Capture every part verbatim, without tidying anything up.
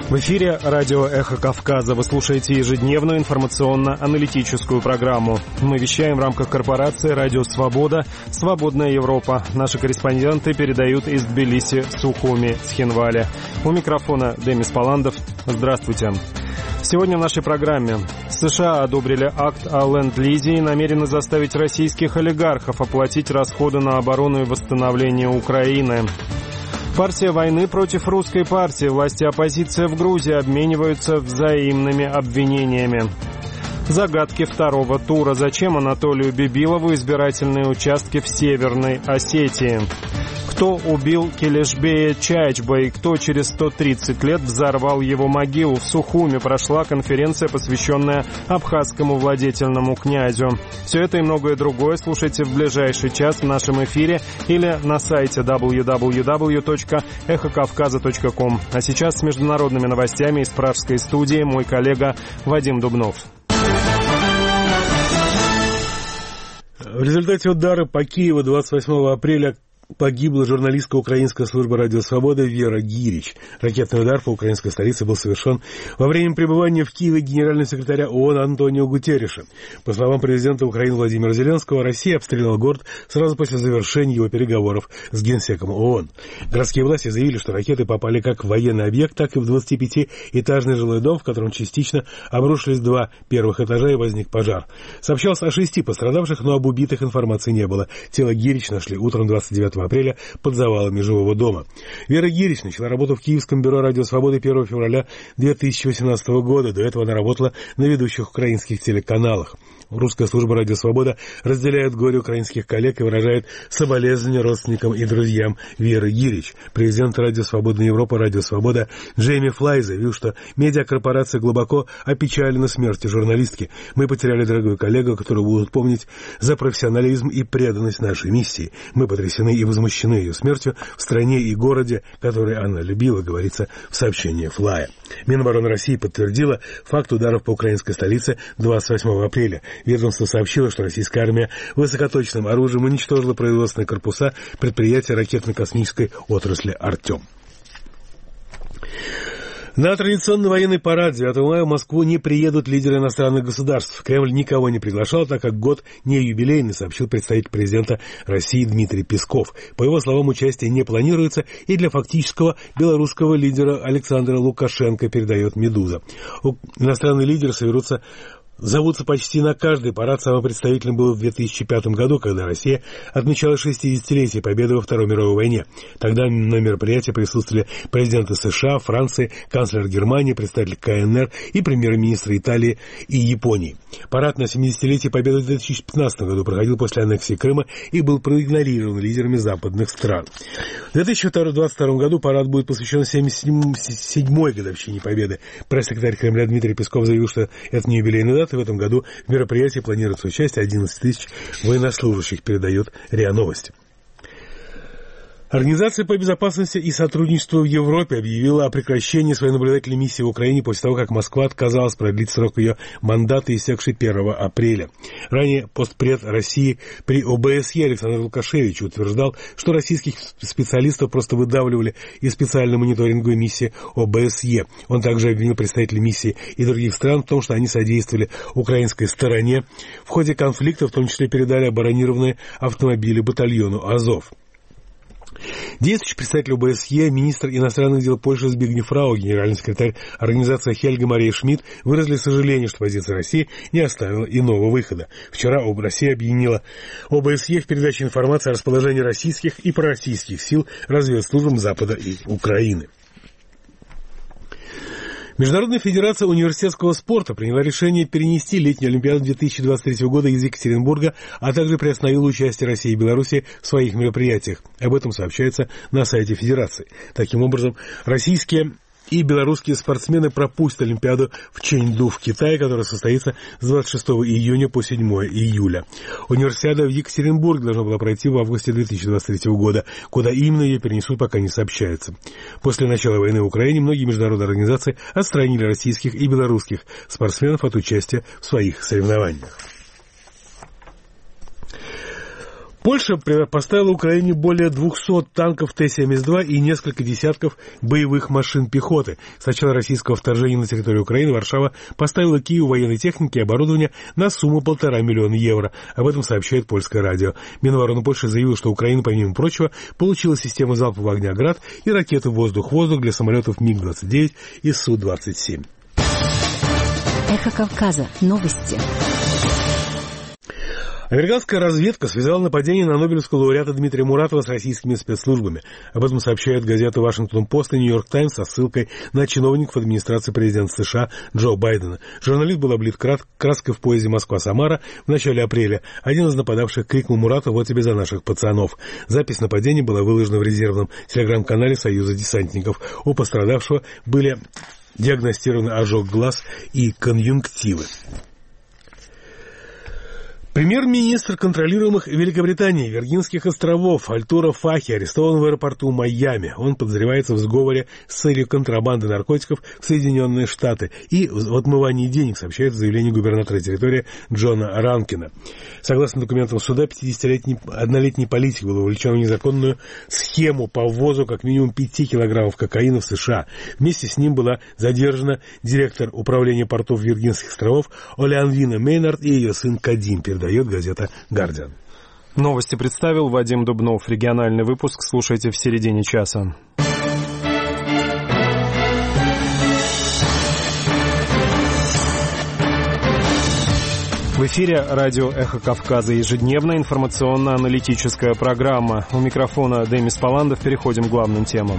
В эфире радио «Эхо Кавказа». Вы слушаете ежедневную информационно-аналитическую программу. Мы вещаем в рамках корпорации «Радио Свобода», «Свободная Европа». Наши корреспонденты передают из Тбилиси, Сухуми, Цхинвали. У микрофона Демис Паландов. Здравствуйте. Сегодня в нашей программе. США одобрили акт о ленд-лизе и намерены заставить российских олигархов оплатить расходы на оборону и восстановление Украины. Партия войны против русской партии. Власти и оппозиция в Грузии обмениваются взаимными обвинениями. Загадки второго тура. Зачем Анатолию Бибилову избирательные участки в Северной Осетии? Кто убил Келешбея Чайчба и кто через сто тридцать лет взорвал его могилу? В Сухуми прошла конференция, посвященная абхазскому владетельному князю. Все это и многое другое слушайте в ближайший час в нашем эфире или на сайте дабл ю дабл ю дабл ю точка эхо кавказа точка ком. А сейчас с международными новостями из пражской студии мой коллега Вадим Дубнов. В результате удара по Киеву двадцать восьмого апреля погибла журналистка украинской службы «Радио Свобода» Вера Гирич. Ракетный удар по украинской столице был совершен во время пребывания в Киеве генерального секретаря ООН Антонио Гутерриша. По словам президента Украины Владимира Зеленского, Россия обстреляла город сразу после завершения его переговоров с генсеком ООН. Городские власти заявили, что ракеты попали как в военный объект, так и в двадцатипятиэтажный жилой дом, в котором частично обрушились два первых этажа и возник пожар. Сообщалось о шести пострадавших, но об убитых информации не было. Тело Гирич нашли утром двадцать девятого апреля под завалами жилого дома. Вера Гирич начала работу в Киевском бюро «Радио Свободы» первого февраля две тысячи восемнадцатого года. До этого она работала на ведущих украинских телеканалах. Русская служба «Радио Свобода» разделяет горе украинских коллег и выражает соболезнования родственникам и друзьям Веры Гирич. Президент «Радио Свободная Европа» «Радио Свобода» Джейми Флай заявил, что медиакорпорация глубоко опечалена смертью журналистки. Мы потеряли дорогую коллегу, которую будут помнить за профессионализм и преданность нашей миссии. Мы потрясены и возмущены ее смертью в стране и городе, который она любила, говорится в сообщении Флая. Минобороны России подтвердила факт ударов по украинской столице двадцать восьмого апреля. Ведомство сообщило, что российская армия высокоточным оружием уничтожила производственные корпуса предприятия ракетно-космической отрасли «Артем». На традиционный военный парад девятого мая в Москву не приедут лидеры иностранных государств. Кремль никого не приглашал, так как год не юбилейный, сообщил представитель президента России Дмитрий Песков. По его словам, участие не планируется и для фактического белорусского лидера Александра Лукашенко, передает «Медуза». Иностранные лидеры соберутся Зовутся почти на каждый парад. Самым представительным был в две тысячи пятом году, когда Россия отмечала шестидесятилетие победы во Второй мировой войне. Тогда на мероприятии присутствовали президенты США, Франции, канцлер Германии, представитель ка эн эр и премьер-министры Италии и Японии. Парад на семидесятилетие победы в две тысячи пятнадцатом году проходил после аннексии Крыма и был проигнорирован лидерами западных стран. В две тысячи двадцать втором году парад будет посвящен семьдесят седьмой годовщине победы. Пресс-секретарь Кремля Дмитрий Песков заявил, что это не юбилейная дата. В этом году в мероприятии планируется участие одиннадцать тысяч военнослужащих, передает РИА Новости. Организация по безопасности и сотрудничеству в Европе объявила о прекращении своей наблюдательной миссии в Украине после того, как Москва отказалась продлить срок ее мандата, истекший первого апреля. Ранее постпред России при о бэ эс е Александр Лукашевич утверждал, что российских специалистов просто выдавливали из специальной мониторинговой миссии о бэ эс е. Он также обвинил представителей миссии и других стран в том, что они содействовали украинской стороне. В ходе конфликта в том числе передали оборонированные автомобили батальону «Азов». Действующий представитель о бэ эс е, министр иностранных дел Польши Збигнев Рау, генеральный секретарь организации Хельга Мария Шмидт выразили сожаление, что позиция России не оставила иного выхода. Вчера Россия объединила о бэ эс е в передаче информации о расположении российских и пророссийских сил разведслужбам Запада и Украины. Международная федерация университетского спорта приняла решение перенести летнюю Олимпиаду две тысячи двадцать третьего года из Екатеринбурга, а также приостановила участие России и Беларуси в своих мероприятиях. Об этом сообщается на сайте федерации. Таким образом, российские и белорусские спортсмены пропустят Олимпиаду в Чэньду в Китае, которая состоится с двадцать шестого июня по седьмого июля. Универсиада в Екатеринбурге должна была пройти в августе две тысячи двадцать третьего года. Куда именно ее перенесут, пока не сообщается. После начала войны в Украине многие международные организации отстранили российских и белорусских спортсменов от участия в своих соревнованиях. Польша поставила Украине более двухсот танков Т семьдесят два и несколько десятков боевых машин пехоты. С начала российского вторжения на территорию Украины Варшава поставила Киеву военной техники и оборудования на сумму полтора миллиона евро. Об этом сообщает польское радио. Минобороны Польши заявил, что Украина, помимо прочего, получила систему залпового огня «Град» и ракеты «Воздух-воздух» для самолетов МиГ двадцать девять и Су двадцать семь. Эхо Кавказа. Новости. Американская разведка связала нападение на Нобелевского лауреата Дмитрия Муратова с российскими спецслужбами. Об этом сообщают газеты «Вашингтон-Пост» и «Нью-Йорк Таймс» со ссылкой на чиновников администрации президента США Джо Байдена. Журналист был облит краской в поезде Москва-Самара в начале апреля. Один из нападавших крикнул Муратову: «Вот тебе за наших пацанов». Запись нападения была выложена в резервном телеграм-канале Союза десантников. У пострадавшего были диагностированы ожог глаз и конъюнктивы. Премьер-министр контролируемых Великобритании Виргинских островов Альтура Фахи арестован в аэропорту Майами. Он подозревается в сговоре с целью контрабанды наркотиков в Соединенные Штаты и в отмывании денег, сообщает в заявлении губернатора территории Джона Ранкина. Согласно документам суда, пятидесятиоднолетний политик был вовлечен в незаконную схему по ввозу как минимум пяти килограммов кокаина в США. Вместе с ним была задержана директор управления портов Виргинских островов Олеанвина Мейнард и ее сын Кадим, передает газета «Гардиан». Новости представил Вадим Дубнов. Региональный выпуск слушайте в середине часа. В эфире радио «Эхо Кавказа», ежедневная информационно-аналитическая программа. У микрофона Демис Паландов. Переходим к главным темам.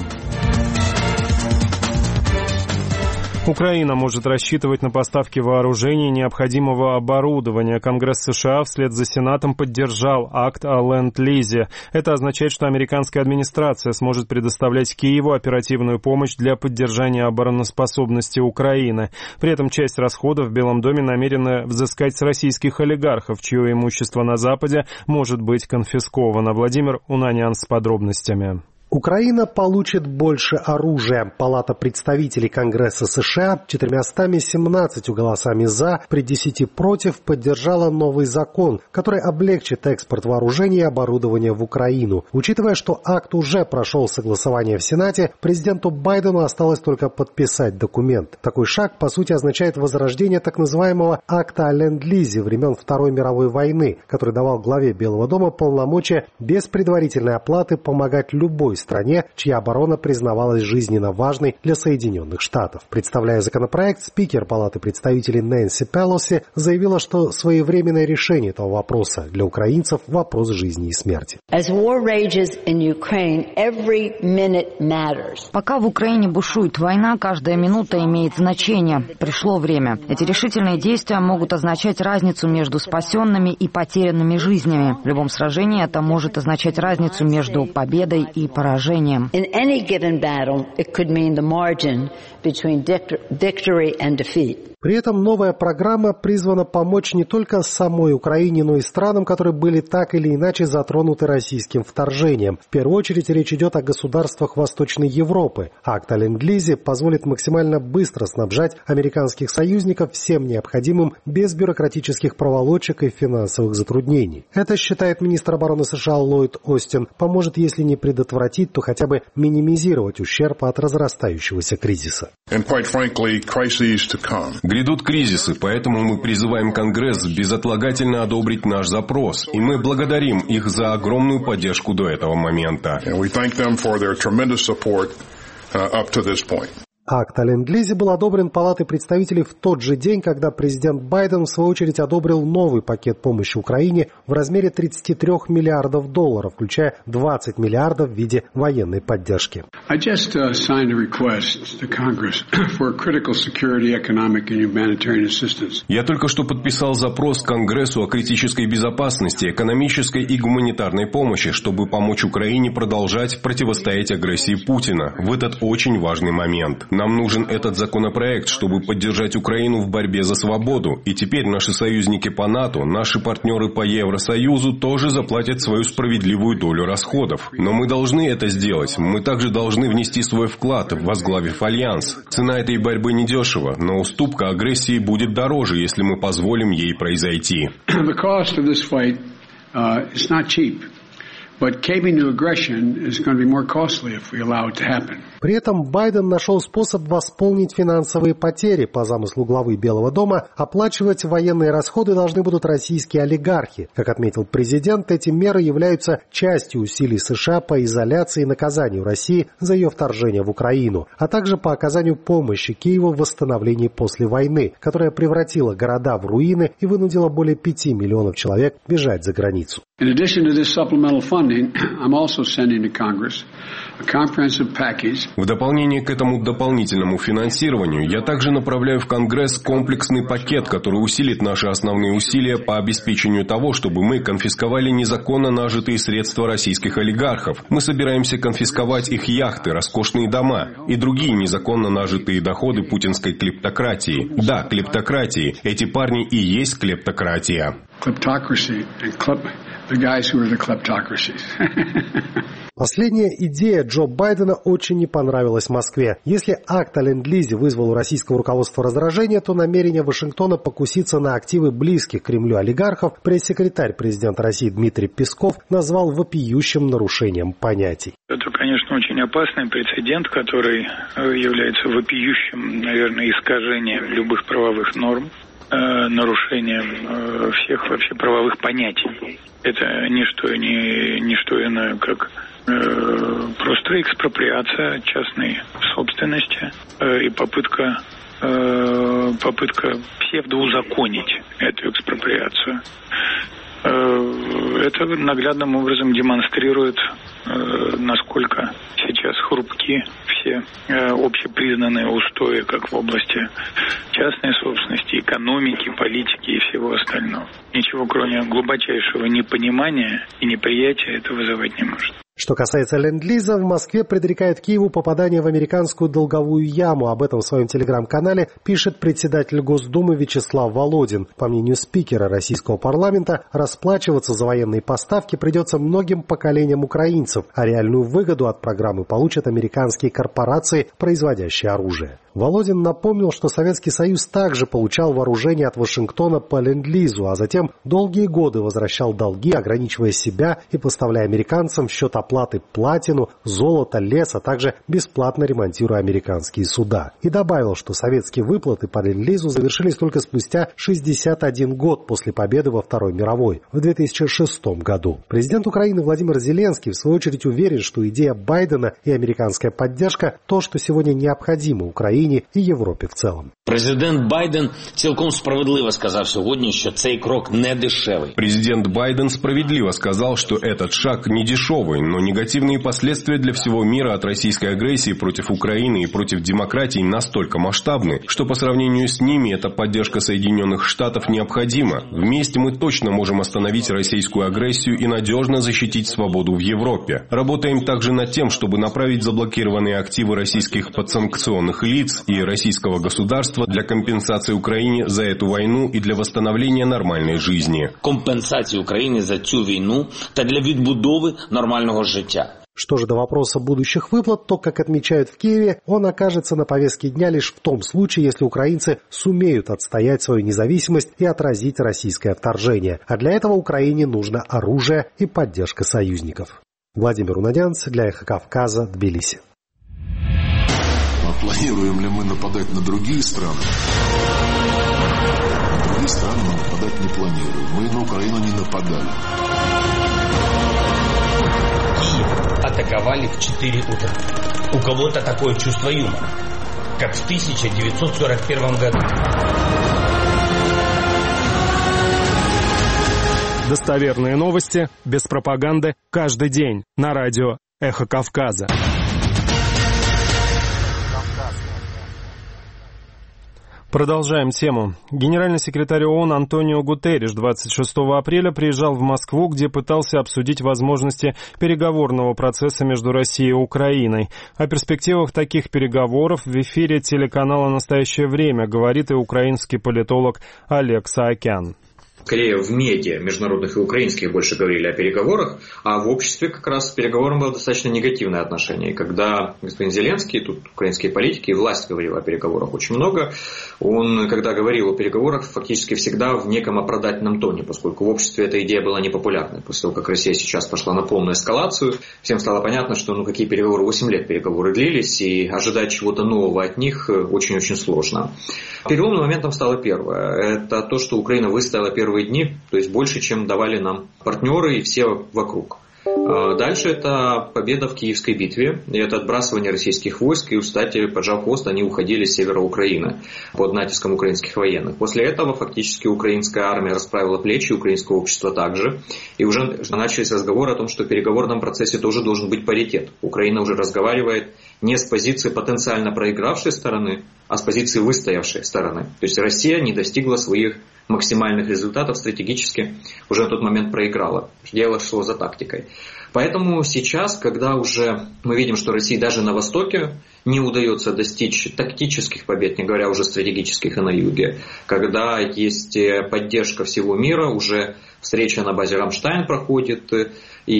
Украина может рассчитывать на поставки вооружений и необходимого оборудования. Конгресс США вслед за Сенатом поддержал акт о ленд-лизе. Это означает, что американская администрация сможет предоставлять Киеву оперативную помощь для поддержания обороноспособности Украины. При этом часть расходов в Белом доме намерены взыскать с российских олигархов, чье имущество на Западе может быть конфисковано. Владимир Унанян с подробностями. Украина получит больше оружия. Палата представителей Конгресса США четырьмястами семнадцатью голосами «за» при десяти против поддержала новый закон, который облегчит экспорт вооружений и оборудования в Украину. Учитывая, что акт уже прошел согласование в Сенате, президенту Байдену осталось только подписать документ. Такой шаг, по сути, означает возрождение так называемого акта о ленд-лизе времен Второй мировой войны, который давал главе Белого дома полномочия без предварительной оплаты помогать любой стране, чья оборона признавалась жизненно важной для Соединенных Штатов. Представляя законопроект, спикер Палаты представителей Нэнси Пелоси заявила, что своевременное решение этого вопроса для украинцев – вопрос жизни и смерти. Пока в Украине бушует война, каждая минута имеет значение. Пришло время. Эти решительные действия могут означать разницу между спасенными и потерянными жизнями. В любом сражении это может означать разницу между победой и поражением. In any given battle, it could mean the margin between victory and defeat. При этом новая программа призвана помочь не только самой Украине, но и странам, которые были так или иначе затронуты российским вторжением. В первую очередь речь идет о государствах Восточной Европы. Акт о ленд-лизе позволит максимально быстро снабжать американских союзников всем необходимым без бюрократических проволочек и финансовых затруднений. Это, считает министр обороны США Ллойд Остин, поможет, если не предотвратить, то хотя бы минимизировать ущерб от разрастающегося кризиса. And quite frankly, crises to come. Грядут кризисы, поэтому мы призываем Конгресс безотлагательно одобрить наш запрос, и мы благодарим их за огромную поддержку до этого момента. And we thank them for their tremendous support uh, up to this point. Акт о ленд-лизе был одобрен Палатой представителей в тот же день, когда президент Байден, в свою очередь, одобрил новый пакет помощи Украине в размере тридцати трёх миллиардов долларов, включая двадцать миллиардов в виде военной поддержки. Я только что подписал запрос к Конгрессу о критической безопасности, экономической и гуманитарной помощи, чтобы помочь Украине продолжать противостоять агрессии Путина в этот очень важный момент. Нам нужен этот законопроект, чтобы поддержать Украину в борьбе за свободу. И теперь наши союзники по НАТО, наши партнеры по Евросоюзу тоже заплатят свою справедливую долю расходов. Но мы должны это сделать. Мы также должны внести свой вклад, возглавив альянс. Цена этой борьбы недешева, но уступка агрессии будет дороже, если мы позволим ей произойти. При этом Байден нашел способ восполнить финансовые потери. По замыслу главы Белого дома, оплачивать военные расходы должны будут российские олигархи. Как отметил президент, эти меры являются частью усилий США по изоляции и наказанию России за ее вторжение в Украину, а также по оказанию помощи Киеву в восстановлении после войны, которая превратила города в руины и вынудила более пяти миллионов человек бежать за границу. В дополнение к этому дополнительному финансированию я также направляю в Конгресс комплексный пакет, который усилит наши основные усилия по обеспечению того, чтобы мы конфисковали незаконно нажитые средства российских олигархов. Мы собираемся конфисковать их яхты, роскошные дома и другие незаконно нажитые доходы путинской клептократии. Да, клептократии. Эти парни и есть клептократия. Последняя идея Джо Байдена очень не понравилась Москве. Если акт о ленд-лизе вызвал у российского руководства раздражение, то намерение Вашингтона покуситься на активы близких к Кремлю олигархов пресс-секретарь президента России Дмитрий Песков назвал вопиющим нарушением понятий. Это, конечно, очень опасный прецедент, который является вопиющим, наверное, искажением любых правовых норм, нарушением всех вообще правовых понятий. Это не что, не, не что иное, как э, просто экспроприация частной собственности э, и попытка, э, попытка псевдоузаконить эту экспроприацию. Э, это наглядным образом демонстрирует, э, насколько сейчас хрупки все э, общепризнанные устои, как в области частной собственности, экономики, политики и всего остального. Ничего, кроме глубочайшего непонимания и неприятия, это вызывать не может. Что касается ленд-лиза, в Москве предрекает Киеву попадание в американскую долговую яму. Об этом в своем телеграм-канале пишет председатель Госдумы Вячеслав Володин. По мнению спикера российского парламента, расплачиваться за военные поставки придется многим поколениям украинцев, а реальную выгоду от программы получат американские корпорации, производящие оружие. Володин напомнил, что Советский Союз также получал вооружение от Вашингтона по ленд-лизу, а затем долгие годы возвращал долги, ограничивая себя и поставляя американцам в счет оплаты платину, золото, лес, а также бесплатно ремонтируя американские суда. И добавил, что советские выплаты по ленд-лизу завершились только спустя шестьдесят один год после победы во Второй мировой, в две тысячи шестом году. Президент Украины Владимир Зеленский, в свою очередь, уверен, що идея Байдена и американская поддержка – то, что сегодня необходимо Украине і Європі в цілому. Президент Байден цілком справедливо сказав сьогодні, що цей крок не дешевий. Президент Байден справедливо сказал, что этот шаг не дешевый, но негативные последствия для всего мира от российской агрессии против Украины и против демократии настолько масштабны, что по сравнению с ними эта поддержка Соединенных Штатов необходима. Вместе мы точно можем остановить российскую агрессию и надежно защитить свободу в Европе. Работаем также над тем, чтобы направить заблокированные активы российских подсанкционных лиц и российского государства для компенсации Украине за эту войну и для восстановления нормальной жизни. Компенсації України за цю війну та для відбудови нормального життя. Что же до вопроса будущих выплат, то, как отмечают в Киеве, он окажется на повестке дня лишь в том случае, если украинцы сумеют отстоять свою независимость и отразить российское вторжение. А для этого Украине нужно оружие и поддержка союзников. Владимир Унадянц для Эхо Кавказа, Тбилиси. Планируем ли мы нападать на другие страны? На другие страны мы нападать не планируем. Мы на Украину не нападали. Киев атаковали в четыре утра. У кого-то такое чувство юмора, как в тысяча девятьсот сорок первом году. Достоверные новости, без пропаганды, каждый день на радио «Эхо Кавказа». Продолжаем тему. Генеральный секретарь ООН Антонио Гутерриш двадцать шестого апреля приезжал в Москву, где пытался обсудить возможности переговорного процесса между Россией и Украиной. О перспективах таких переговоров в эфире телеканала «Настоящее время» говорит и украинский политолог Олег Саакян. Скорее в медиа, международных и украинских, больше говорили о переговорах, а в обществе как раз к переговорам было достаточно негативное отношение. И когда господин Зеленский, тут украинские политики и власть говорила о переговорах очень много, он, когда говорил о переговорах, фактически всегда в неком оправдательном тоне, поскольку в обществе эта идея была непопулярной. После того, как Россия сейчас пошла на полную эскалацию, всем стало понятно, что ну какие переговоры, восемь лет переговоры длились, и ожидать чего-то нового от них очень-очень сложно. Переломным моментом стало первое. Это то, что Украина выстояла первые дни, то есть больше, чем давали нам партнеры и все вокруг. Дальше это победа в Киевской битве, и это отбрасывание российских войск, и, кстати, поджав хвост, они уходили с севера Украины под натиском украинских военных. После этого фактически украинская армия расправила плечи, украинское общество также, и уже начались разговоры о том, что в переговорном процессе тоже должен быть паритет. Украина уже разговаривает не с позиции потенциально проигравшей стороны, а с позиции выстоявшей стороны. То есть Россия не достигла своих максимальных результатов стратегически, уже на тот момент проиграла. Дело шло за тактикой. Поэтому сейчас, когда уже мы видим, что России даже на Востоке не удается достичь тактических побед, не говоря уже стратегических и на юге, когда есть поддержка всего мира, уже встреча на базе Рамштайн проходит, и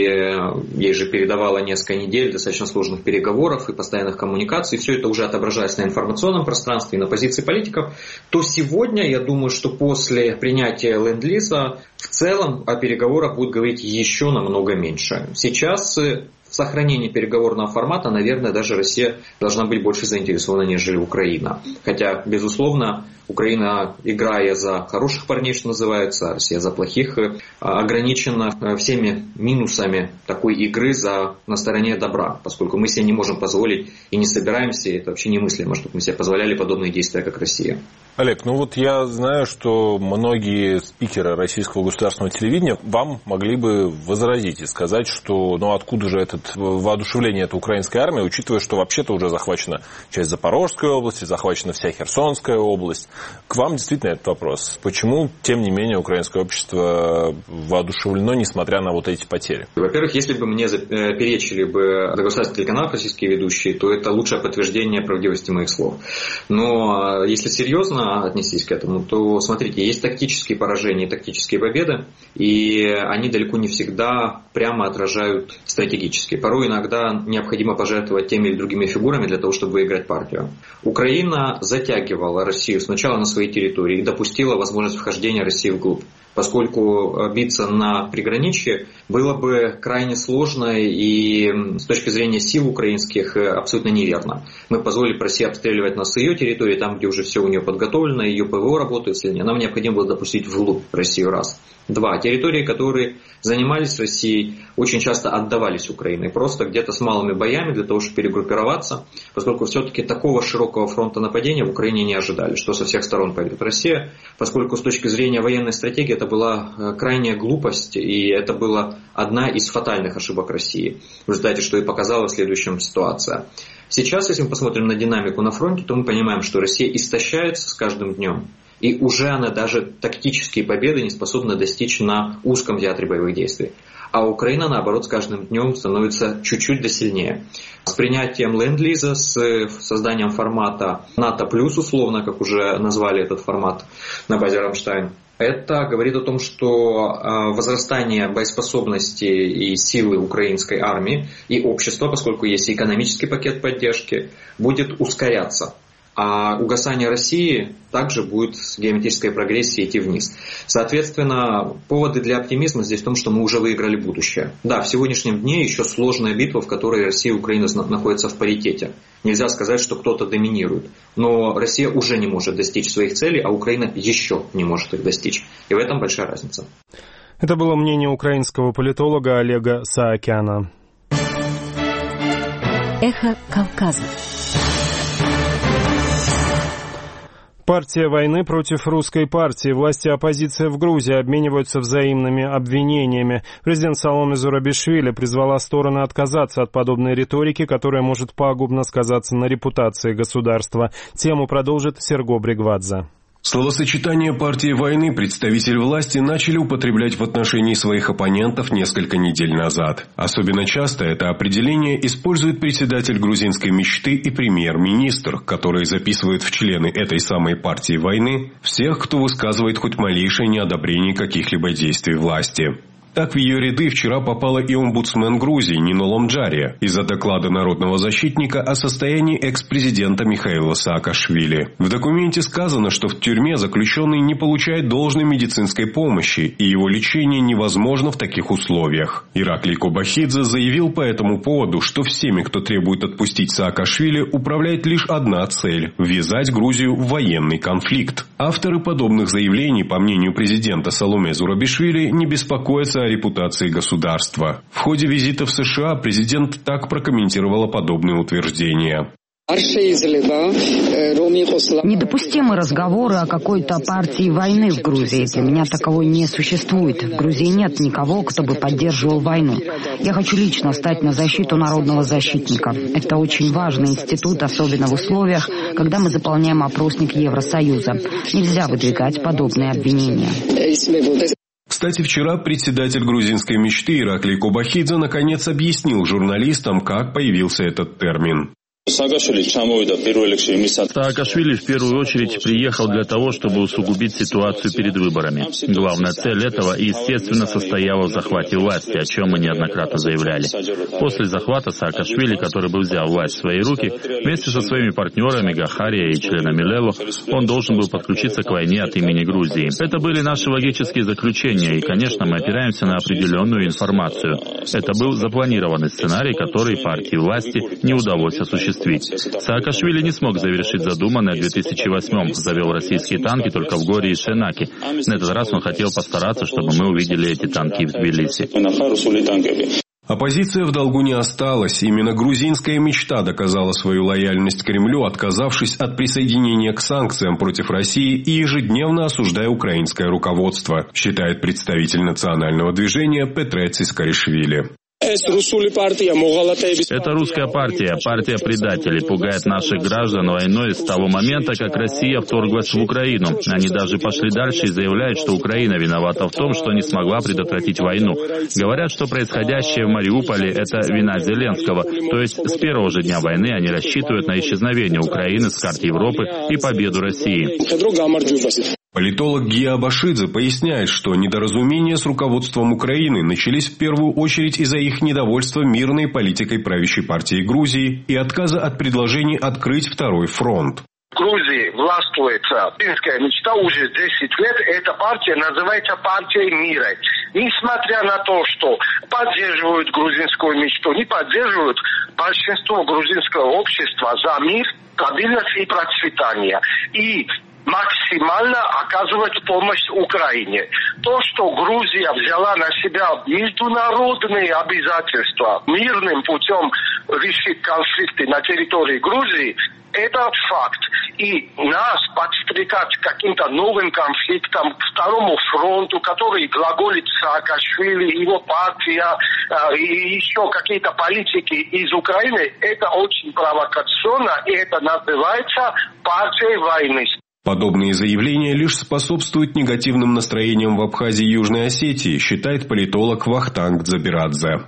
ей же передавало несколько недель достаточно сложных переговоров и постоянных коммуникаций, все это уже отображается на информационном пространстве и на позиции политиков, то сегодня, я думаю, что после принятия ленд-лиза в целом о переговорах будут говорить еще намного меньше. Сейчас в сохранении переговорного формата, наверное, даже Россия должна быть больше заинтересована, нежели Украина. Хотя, безусловно, Украина, играя за хороших парней, что называется, Россия за плохих, ограничена всеми минусами такой игры за, на стороне добра, поскольку мы себе не можем позволить и не собираемся, это вообще немыслимо, чтобы мы себе позволяли подобные действия, как Россия. Олег, ну вот я знаю, что многие спикеры российского государственного телевидения вам могли бы возразить и сказать, что ну откуда же это воодушевление этой украинской армии, учитывая, что вообще-то уже захвачена часть Запорожской области, захвачена вся Херсонская область. К вам действительно этот вопрос. Почему, тем не менее, украинское общество воодушевлено, несмотря на вот эти потери? Во-первых, если бы мне перечили бы государственный телеканал российские ведущие, то это лучшее подтверждение правдивости моих слов. Но если серьезно отнестись к этому, то смотрите, есть тактические поражения и тактические победы, и они далеко не всегда прямо отражают стратегические. Порой иногда необходимо пожертвовать теми или другими фигурами для того, чтобы выиграть партию. Украина затягивала Россию сначала на своей территории и допустила возможность вхождения России вглубь, поскольку биться на приграничье было бы крайне сложно и с точки зрения сил украинских абсолютно неверно. Мы позволили России обстреливать нас с ее территории, там, где уже все у нее подготовлено, ее ПВО работает сильнее. Нам необходимо было допустить вглубь Россию раз. Два. Территории, которые занимались Россией, очень часто отдавались Украине. Просто где-то с малыми боями для того, чтобы перегруппироваться, поскольку все-таки такого широкого фронта нападения в Украине не ожидали, что со всех сторон пойдет Россия, поскольку с точки зрения военной стратегии это была крайняя глупость, и это была одна из фатальных ошибок России, в результате, что и показала в следующем ситуация. Сейчас, если мы посмотрим на динамику на фронте, то мы понимаем, что Россия истощается с каждым днем. И уже она даже тактические победы не способна достичь на узком театре боевых действий. А Украина, наоборот, с каждым днем становится чуть-чуть да сильнее. С принятием ленд-лиза, с созданием формата НАТО плюс, условно, как уже назвали этот формат на базе Рамштайн, это говорит о том, что возрастание боеспособности и силы украинской армии и общества, поскольку есть экономический пакет поддержки, будет ускоряться. А угасание России также будет с геометрической прогрессией идти вниз. Соответственно, поводы для оптимизма здесь в том, что мы уже выиграли будущее. Да, в сегодняшнем дне еще сложная битва, в которой Россия и Украина находятся в паритете. Нельзя сказать, что кто-то доминирует. Но Россия уже не может достичь своих целей, а Украина еще не может их достичь. И в этом большая разница. Это было мнение украинского политолога Олега Саакяна. Эхо Кавказа. Партия войны против русской партии. Власти и оппозиция в Грузии обмениваются взаимными обвинениями. Президент Саломе Зурабишвили призвала стороны отказаться от подобной риторики, которая может пагубно сказаться на репутации государства. Тему продолжит Серго Бригвадзе. Словосочетание «партии войны» представители власти начали употреблять в отношении своих оппонентов несколько недель назад. Особенно часто это определение использует председатель грузинской мечты и премьер-министр, которые записывают в члены этой самой партии войны всех, кто высказывает хоть малейшее неодобрение каких-либо действий власти. Так в ее ряды вчера попала и омбудсмен Грузии Нино Ломджария из-за доклада народного защитника о состоянии экс-президента Михаила Саакашвили. В документе сказано, что в тюрьме заключенный не получает должной медицинской помощи, и его лечение невозможно в таких условиях. Ираклий Кобахидзе заявил по этому поводу, что всеми, кто требует отпустить Саакашвили, управляет лишь одна цель – ввязать Грузию в военный конфликт. Авторы подобных заявлений, по мнению президента Саломе Зурабишвили, не беспокоятся о репутации государства. В ходе визита в США президент так прокомментировала подобные утверждения. Недопустимы разговоры о какой-то партии войны в Грузии. Для меня таковой не существует. В Грузии нет никого, кто бы поддерживал войну. Я хочу лично встать на защиту народного защитника. Это очень важный институт, особенно в условиях, когда мы заполняем опросник Евросоюза. Нельзя выдвигать подобные обвинения. Кстати, вчера председатель грузинской мечты Ираклий Кобахидзе наконец объяснил журналистам, как появился этот термин. Саакашвили в первую очередь приехал для того, чтобы усугубить ситуацию перед выборами. Главная цель этого, естественно, состояла в захвате власти, о чем мы неоднократно заявляли. После захвата Саакашвили, который бы взял власть в свои руки, вместе со своими партнерами Гахария и членами Лело, он должен был подключиться к войне от имени Грузии. Это были наши логические заключения, и, конечно, мы опираемся на определенную информацию. Это был запланированный сценарий, который партии власти не удалось осуществить. Саакашвили не смог завершить задуманное в две тысячи восьмом, завел российские танки только в Горе и Шенаке. На этот раз он хотел постараться, чтобы мы увидели эти танки в Тбилиси. Оппозиция в долгу не осталась. Именно грузинская мечта доказала свою лояльность Кремлю, отказавшись от присоединения к санкциям против России и ежедневно осуждая украинское руководство, считает представитель национального движения Петрецис Каришвили. Это русская партия, партия предателей, пугает наших граждан войной с того момента, как Россия вторглась в Украину. Они даже пошли дальше и заявляют, что Украина виновата в том, что не смогла предотвратить войну. Говорят, что происходящее в Мариуполе – это вина Зеленского. То есть с первого же дня войны они рассчитывают на исчезновение Украины с карты Европы и победу России. Политолог Гия Абашидзе поясняет, что недоразумения с руководством Украины начались в первую очередь из-за их недовольства мирной политикой правящей партии Грузии и отказа от предложений открыть второй фронт. В Грузии властвует грузинская мечта уже десять лет. Эта партия называется партией мира. Несмотря на то, что поддерживают грузинскую мечту, не поддерживают большинство грузинского общества за мир, стабильность и процветание. И максимально оказывать помощь Украине. То, что Грузия взяла на себя международные обязательства мирным путем решить конфликты на территории Грузии, это факт. И нас подстрекать к каким-то новым конфликтам, к второму фронту, который глаголит Саакашвили, его партия э, и еще какие-то политики из Украины, это очень провокационно, и это называется партией войны. Подобные заявления лишь способствуют негативным настроениям в Абхазии и Южной Осетии, считает политолог Вахтанг Дзабирадзе.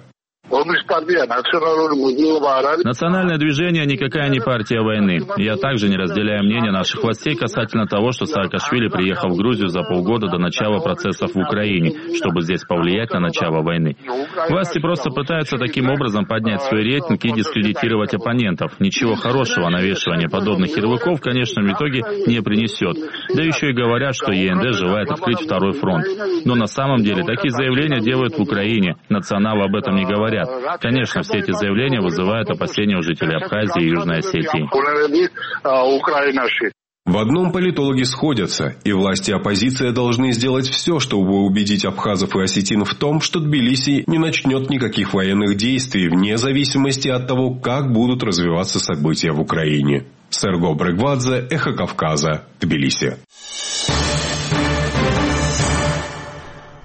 Национальное движение никакая не партия войны. Я также не разделяю мнение наших властей касательно того, что Саакашвили приехал в Грузию за полгода до начала процессов в Украине, чтобы здесь повлиять на начало войны. Власти просто пытаются таким образом поднять свой рейтинг и дискредитировать оппонентов. Ничего хорошего навешивание подобных ярлыков, конечно, в итоге не принесет. Да еще и говорят, что ЕНД желает открыть второй фронт. Но на самом деле такие заявления делают в Украине. Националы об этом не говорят. Конечно, все эти заявления вызывают опасения у жителей Абхазии и Южной Осетии. В одном политологи сходятся, и власти и оппозиция должны сделать все, чтобы убедить абхазов и осетин в том, что Тбилиси не начнет никаких военных действий вне зависимости от того, как будут развиваться события в Украине. Серго Брегвадзе, Эхо Кавказа, Тбилиси.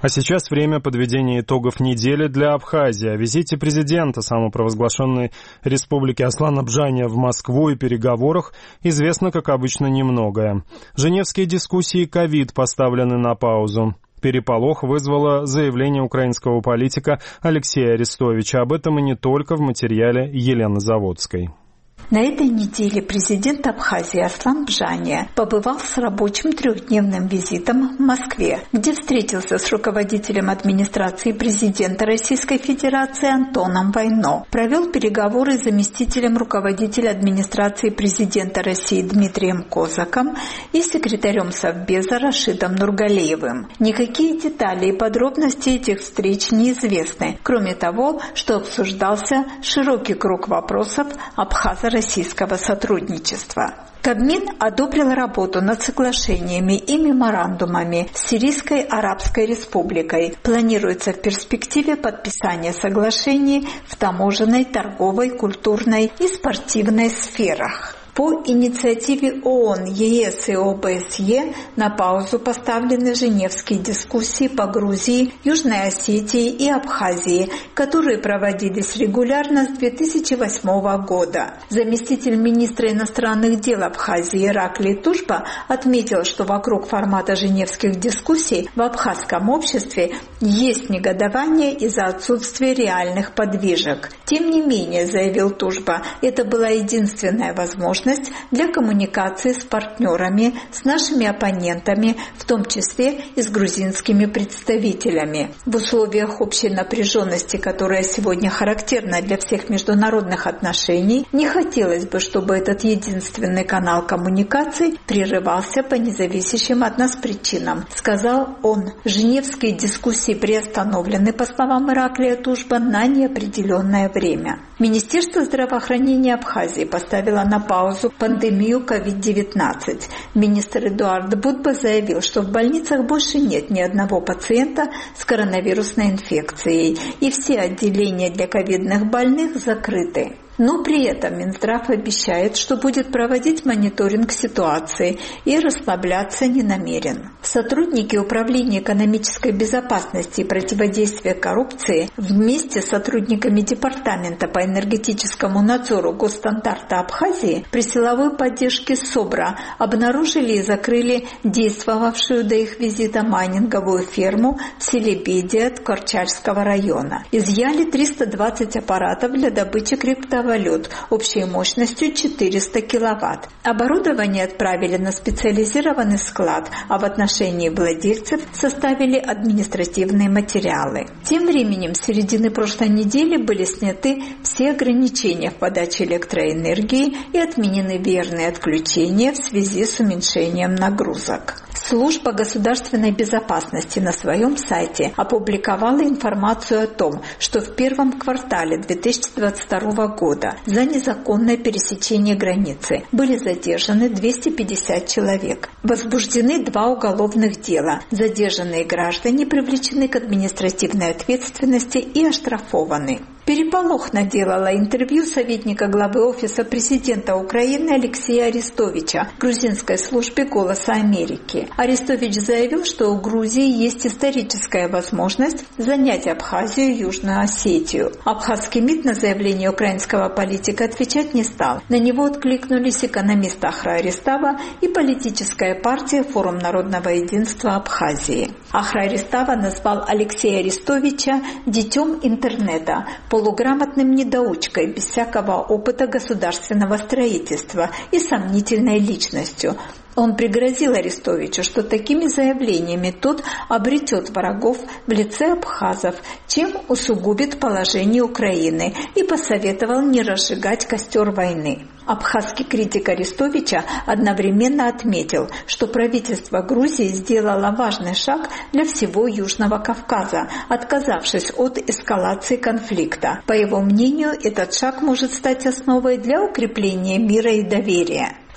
А сейчас время подведения итогов недели для Абхазии. О визите президента самопровозглашенной республики Аслана Бжания в Москву и переговорах известно, как обычно, немногое. Женевские дискуссии и ковид поставлены на паузу. Переполох вызвало заявление украинского политика Алексея Арестовича. Об этом и не только в материале Елены Заводской. На этой неделе президент Абхазии Аслан Бжания побывал с рабочим трехдневным визитом в Москве, где встретился с руководителем администрации президента Российской Федерации Антоном Войно, провел переговоры с заместителем руководителя администрации президента России Дмитрием Козаком и секретарем Совбеза Рашидом Нургалеевым. Никакие детали и подробности этих встреч неизвестны, кроме того, что обсуждался широкий круг вопросов абхазо-российского сотрудничества. Кабмин одобрил работу над соглашениями и меморандумами с Сирийской Арабской Республикой. Планируется в перспективе подписание соглашений в таможенной, торговой, культурной и спортивной сферах. По инициативе ООН, ЕС и ОБСЕ на паузу поставлены женевские дискуссии по Грузии, Южной Осетии и Абхазии, которые проводились регулярно с две тысячи восьмого года. Заместитель министра иностранных дел Абхазии Ираклий Тушба отметил, что вокруг формата женевских дискуссий в абхазском обществе есть негодование из-за отсутствия реальных подвижек. Тем не менее, заявил Тушба, это была единственная возможность для коммуникации с партнерами, с нашими оппонентами, в том числе и с грузинскими представителями. В условиях общей напряженности, которая сегодня характерна для всех международных отношений, не хотелось бы, чтобы этот единственный канал коммуникаций прерывался по независящим от нас причинам, сказал он. Женевские дискуссии приостановлены, по словам Ираклия Тушба, на неопределенное время. Министерство здравоохранения Абхазии поставило на паузу пандемию ковид девятнадцать. Министр Эдуард Будба заявил, что в больницах больше нет ни одного пациента с коронавирусной инфекцией, и все отделения для ковидных больных закрыты. Но при этом Минздрав обещает, что будет проводить мониторинг ситуации и расслабляться не намерен. Сотрудники Управления экономической безопасности и противодействия коррупции вместе с сотрудниками Департамента по энергетическому надзору Госстандарта Абхазии при силовой поддержке СОБРа обнаружили и закрыли действовавшую до их визита майнинговую ферму в селе Бедия Ткачарского района. Изъяли триста двадцать аппаратов для добычи криптовалют общей мощностью четыреста киловатт. Оборудование отправили на специализированный склад, а в отношении владельцев составили административные материалы. Тем временем с середины прошлой недели были сняты все ограничения в подаче электроэнергии и отменены верные отключения в связи с уменьшением нагрузок. Служба государственной безопасности на своем сайте опубликовала информацию о том, что в первом квартале две тысячи двадцать второго года за незаконное пересечение границы были задержаны двести пятьдесят человек. Возбуждены два уголовных дела. Задержанные граждане привлечены к административной ответственности и оштрафованы. Переполох наделало интервью советника главы Офиса президента Украины Алексея Арестовича грузинской службе «Голоса Америки». Арестович заявил, что у Грузии есть историческая возможность занять Абхазию и Южную Осетию. Абхазский МИД на заявление украинского политика отвечать не стал. На него откликнулись экономист Ахра Арестава и политическая партия «Форум народного единства Абхазии». Ахра Арестава назвал Алексея Арестовича «детем интернета», полуграмотным недоучкой без всякого опыта государственного строительства и сомнительной личностью. Он пригрозил Арестовичу, что такими заявлениями тот обретет врагов в лице абхазов, чем усугубит положение Украины, и посоветовал не разжигать костер войны. Абхазский критик Арестовича одновременно отметил, что правительство Грузии сделало важный шаг для всего Южного Кавказа, отказавшись от эскалации конфликта. По его мнению, этот шаг может стать основой для укрепления мира и доверия.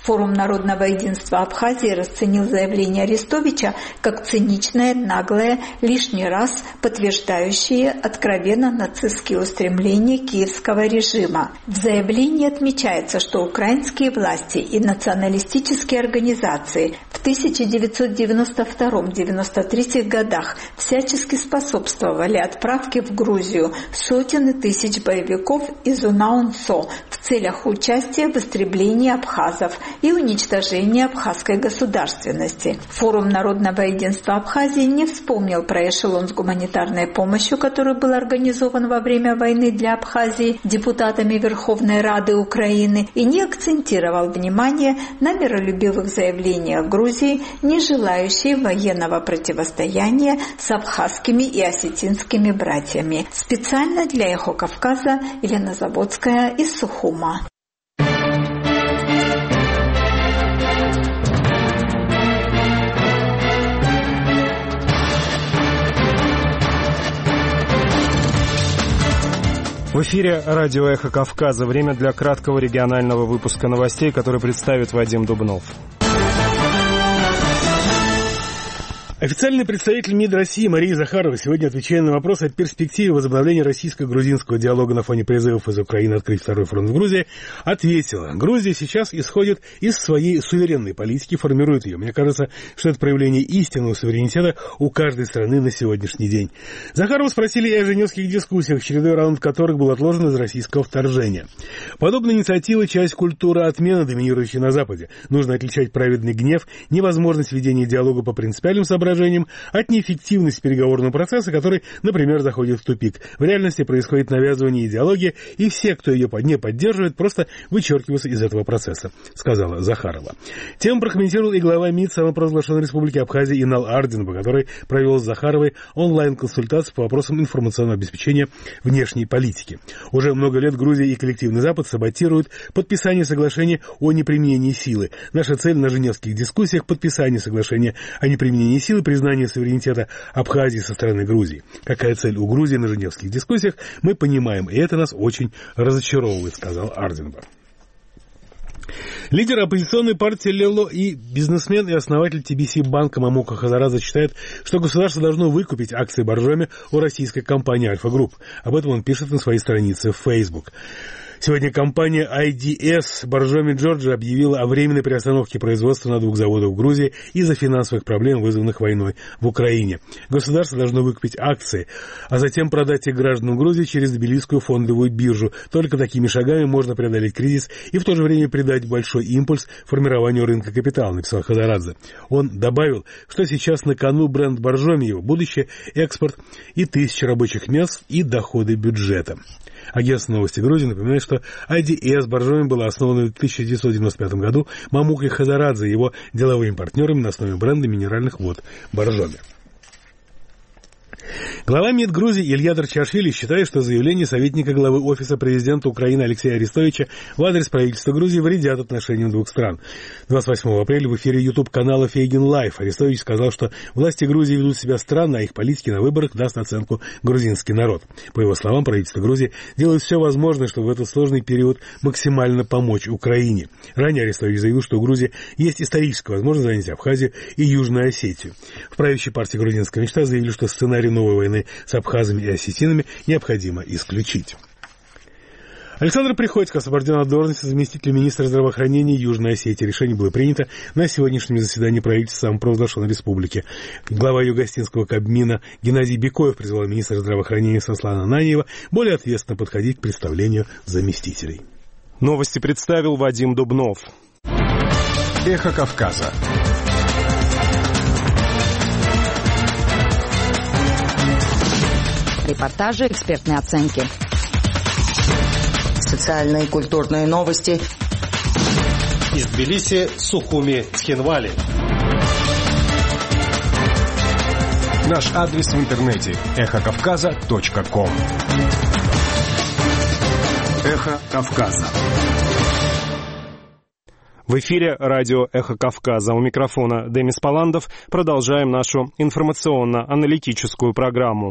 Форум народного единства Абхазии расценил заявление Арестовича как циничное, наглое, лишний раз подтверждающее откровенно нацистские устремления киевского режима. В заявлении отмечается, что украинские власти и националистические организации в тысяча девятьсот девяносто втором — девяносто третьем годах всячески способствовали отправке в Грузию сотен и тысяч боевиков из УНАУНСО в целях участия в истреблении абхазов и уничтожения абхазской государственности. Форум народного единства Абхазии не вспомнил про эшелон с гуманитарной помощью, который был организован во время войны для Абхазии депутатами Верховной Рады Украины, и не акцентировал внимание на миролюбивых заявлениях Грузии, не желающей военного противостояния с абхазскими и осетинскими братьями. Специально для «Эхо Кавказа» Елена Заводская из Сухума. В эфире радио «Эхо Кавказа». Время для краткого регионального выпуска новостей, который представит Вадим Дубнов. Официальный представитель МИД России Мария Захарова сегодня, отвечая на вопрос о перспективе возобновления российско-грузинского диалога на фоне призывов из Украины открыть второй фронт в Грузии, ответила: Грузия сейчас исходит из своей суверенной политики, формирует ее. Мне кажется, что это проявление истинного суверенитета у каждой страны на сегодняшний день. Захарову спросили о женевских дискуссиях, чередой раунд которых был отложен из российского вторжения. Подобная инициатива – часть культуры отмены, доминирующей на Западе. Нужно отличать праведный гнев, невозможность ведения диалога по принципиальным соображениям от неэффективности переговорного процесса, который, например, заходит в тупик. В реальности происходит навязывание идеологии, и все, кто ее не поддерживает, просто вычеркиваются из этого процесса, сказала Захарова. Тему прокомментировал и глава МИД самопровозглашенной республики Абхазия Инал Ардинба, который провел с Захаровой онлайн-консультацию по вопросам информационного обеспечения внешней политики. Уже много лет Грузия и коллективный Запад саботируют подписание соглашения о неприменении силы. Наша цель на женевских дискуссиях – подписание соглашения о неприменении силы, признание суверенитета Абхазии со стороны Грузии. Какая цель у Грузии на женевских дискуссиях, мы понимаем, и это нас очень разочаровывает, сказал Ардинба. Лидер оппозиционной партии Лело и бизнесмен и основатель Ти Би Си банка Мамука Хазарадзе считает, что государство должно выкупить акции Боржоми у российской компании Альфа Групп. Об этом он пишет на своей странице в Facebook. Сегодня компания ай ди эс Боржоми Джорджия объявила о временной приостановке производства на двух заводах в Грузии из-за финансовых проблем, вызванных войной в Украине. Государство должно выкупить акции, а затем продать их гражданам Грузии через Тбилисскую фондовую биржу. Только такими шагами можно преодолеть кризис и в то же время придать большой импульс формированию рынка капитала, написал Хазарадзе. Он добавил, что сейчас на кону бренд Боржоми, его будущее, экспорт и тысячи рабочих мест и доходы бюджета. Агентство новости Грузии напоминает, что ай ди эс Боржоми была основана в тысяча девятьсот девяносто пятом году Мамукой Хазарадзе и его деловыми партнерами на основе бренда минеральных вод Боржоми. Глава МИД Грузии Илья Дарчашвили считает, что заявление советника главы Офиса президента Украины Алексея Арестовича в адрес правительства Грузии вредят отношениям двух стран. двадцать восьмого апреля в эфире YouTube-канала Фейгин Лайф Арестович сказал, что власти Грузии ведут себя странно, а их политики на выборах даст оценку грузинский народ. По его словам, правительство Грузии делает все возможное, чтобы в этот сложный период максимально помочь Украине. Ранее Арестович заявил, что у Грузии есть историческая возможность занять Абхазию и Южную Осетию. В правящей партии «Грузинская мечта» заявили, что сценарий новой войны с абхазами и осетинами необходимо исключить. Александр Приходько освобожден от должности заместителя министра здравоохранения Южной Осетии. Решение было принято на сегодняшнем заседании правительства самопровозглашенной республики. Глава Югостинского Кабмина Геннадий Бекоев призвал министра здравоохранения Сослана Ананьева более ответственно подходить к представлению заместителей. Новости представил Вадим Дубнов. Эхо Кавказа. Репортажи, экспертные оценки. Социальные и культурные новости. Из Тбилиси, Сухуми, Цхинвали. Наш адрес в интернете эхо кавказа точка ком. Эхо Кавказа. В эфире радио «Эхо Кавказа». У микрофона Демис Паландов. Продолжаем нашу информационно-аналитическую программу.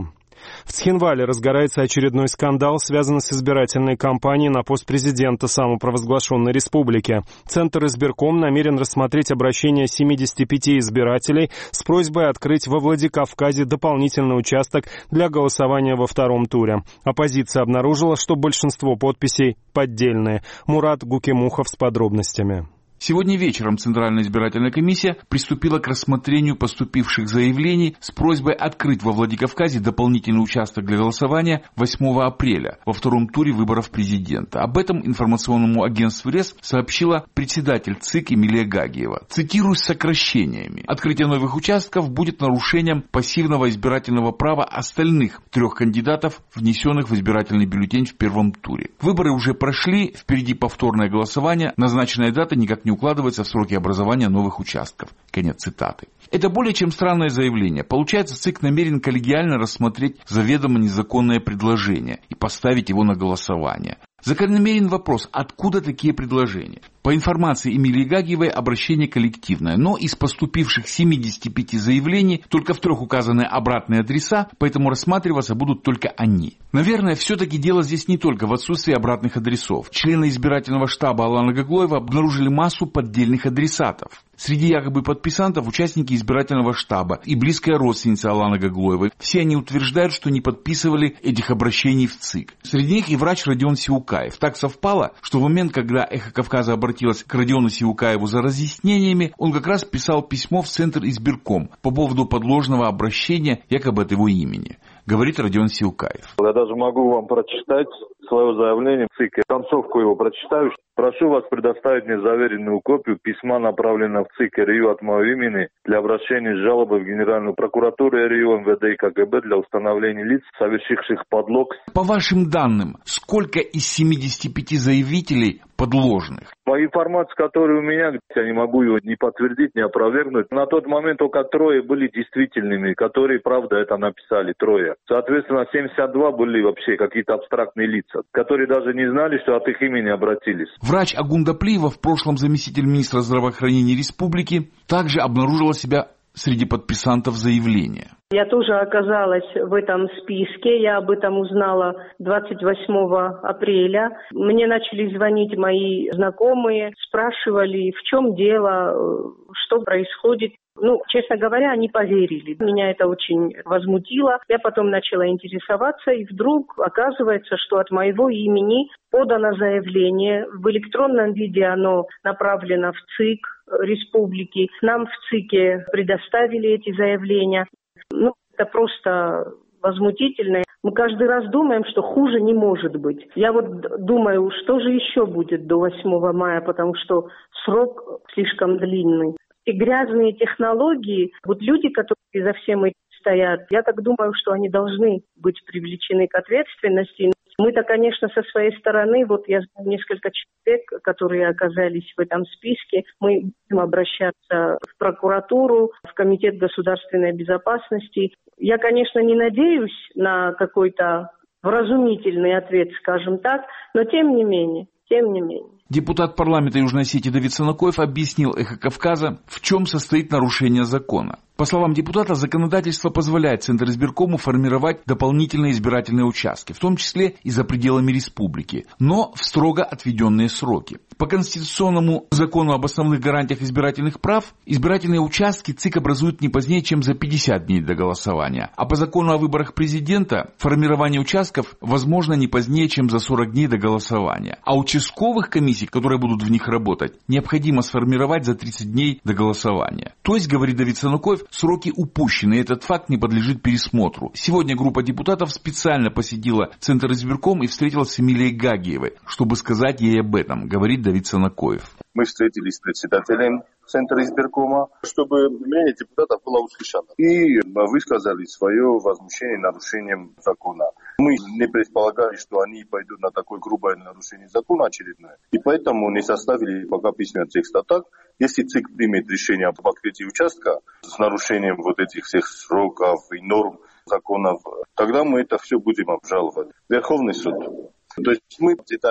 В Цхинвале разгорается очередной скандал, связанный с избирательной кампанией на пост президента самопровозглашенной республики. Центр избирком намерен рассмотреть обращение семидесяти пяти избирателей с просьбой открыть во Владикавказе дополнительный участок для голосования во втором туре. Оппозиция обнаружила, что большинство подписей поддельные. Мурат Гукимухов с подробностями. Сегодня вечером Центральная избирательная комиссия приступила к рассмотрению поступивших заявлений с просьбой открыть во Владикавказе дополнительный участок для голосования восьмого апреля во втором туре выборов президента. Об этом информационному агентству РЕС сообщила председатель ЦИК Эмилия Гагиева. Цитирую с сокращениями. Открытие новых участков будет нарушением пассивного избирательного права остальных трех кандидатов, внесенных в избирательный бюллетень в первом туре. Выборы уже прошли, впереди повторное голосование, назначенная дата никак не укладывается в сроки образования новых участков. Конец цитаты. Это более чем странное заявление. Получается, ЦИК намерен коллегиально рассмотреть заведомо незаконное предложение и поставить его на голосование. Закономерен вопрос, откуда такие предложения? По информации Эмилии Гагиевой, обращение коллективное, но из поступивших семидесяти пяти заявлений только в трех указаны обратные адреса, поэтому рассматриваться будут только они. Наверное, все-таки дело здесь не только в отсутствии обратных адресов. Члены избирательного штаба Алана Гаглоева обнаружили массу поддельных адресатов. Среди якобы подписантов участники избирательного штаба и близкая родственница Аланы Гаглоевой. Все они утверждают, что не подписывали этих обращений в ЦИК. Среди них и врач Родион Сиукаев. Так совпало, что в момент, когда «Эхо Кавказа» обратилась к Родиону Сиукаеву за разъяснениями, он как раз писал письмо в Центр избирком по поводу подложного обращения якобы от его имени. Говорит Родион Сиукаев. Я даже могу вам прочитать свое заявление в ЦИК. Концовку его прочитаю. Прошу вас предоставить мне заверенную копию письма, направленного в ЦИК РИО от моего имени для обращения с жалобой в Генеральную прокуратуру РИО, МВД и КГБ для установления лиц, совершивших подлог. По вашим данным, сколько из семидесяти пяти заявителей подложных? По информации, которая у меня, я не могу его ни подтвердить, ни опровергнуть. На тот момент только трое были действительными, которые, правда, это написали, трое. Соответственно, семьдесят два были вообще какие-то абстрактные лица, которые даже не знали, что от их имени обратились. Врач Агунда Плиева, в прошлом заместитель министра здравоохранения республики, также обнаружила себя среди подписантов заявления. Я тоже оказалась в этом списке, я об этом узнала двадцать восьмого апреля. Мне начали звонить мои знакомые, спрашивали, в чем дело, что происходит. Ну, честно говоря, они поверили. Меня это очень возмутило. Я потом начала интересоваться, и вдруг оказывается, что от моего имени подано заявление. В электронном виде оно направлено в ЦИК республики. Нам в ЦИКе предоставили эти заявления. Ну, это просто возмутительно. Мы каждый раз думаем, что хуже не может быть. Я вот думаю, что же еще будет до восьмого мая, потому что срок слишком длинный. И грязные технологии, вот люди, которые за всем этим стоят, я так думаю, что они должны быть привлечены к ответственности. Мы-то, конечно, со своей стороны, вот я знаю несколько человек, которые оказались в этом списке, мы будем обращаться в прокуратуру, в Комитет государственной безопасности. Я, конечно, не надеюсь на какой-то вразумительный ответ, скажем так, но тем не менее, тем не менее. Депутат парламента Южной Осетии Давид Санакоев объяснил «Эхо Кавказа», в чем состоит нарушение закона. По словам депутата, законодательство позволяет Центризбиркому формировать дополнительные избирательные участки, в том числе и за пределами республики, но в строго отведенные сроки. По конституционному закону об основных гарантиях избирательных прав, избирательные участки ЦИК образует не позднее, чем за пятьдесят дней до голосования, а по закону о выборах президента формирование участков возможно не позднее, чем за сорок дней до голосования. А участковых комиссий, которые будут в них работать, необходимо сформировать за тридцать дней до голосования. То есть, говорит Давид Санакоев, сроки упущены, и этот факт не подлежит пересмотру. Сегодня группа депутатов специально посетила Центр избирком и встретилась с Эмилией Гагиевой, чтобы сказать ей об этом, говорит Давид Санакоев. Мы встретились с председателем Центра избиркома, чтобы мнение депутатов было услышано. И высказали свое возмущение нарушением закона. Мы не предполагали, что они пойдут на такое грубое нарушение закона очередное. И поэтому не составили пока письменного текста. Так, если ЦИК примет решение об открытии участка с нарушением вот этих всех сроков и норм законов, тогда мы это все будем обжаловать. Верховный суд. То есть мы детально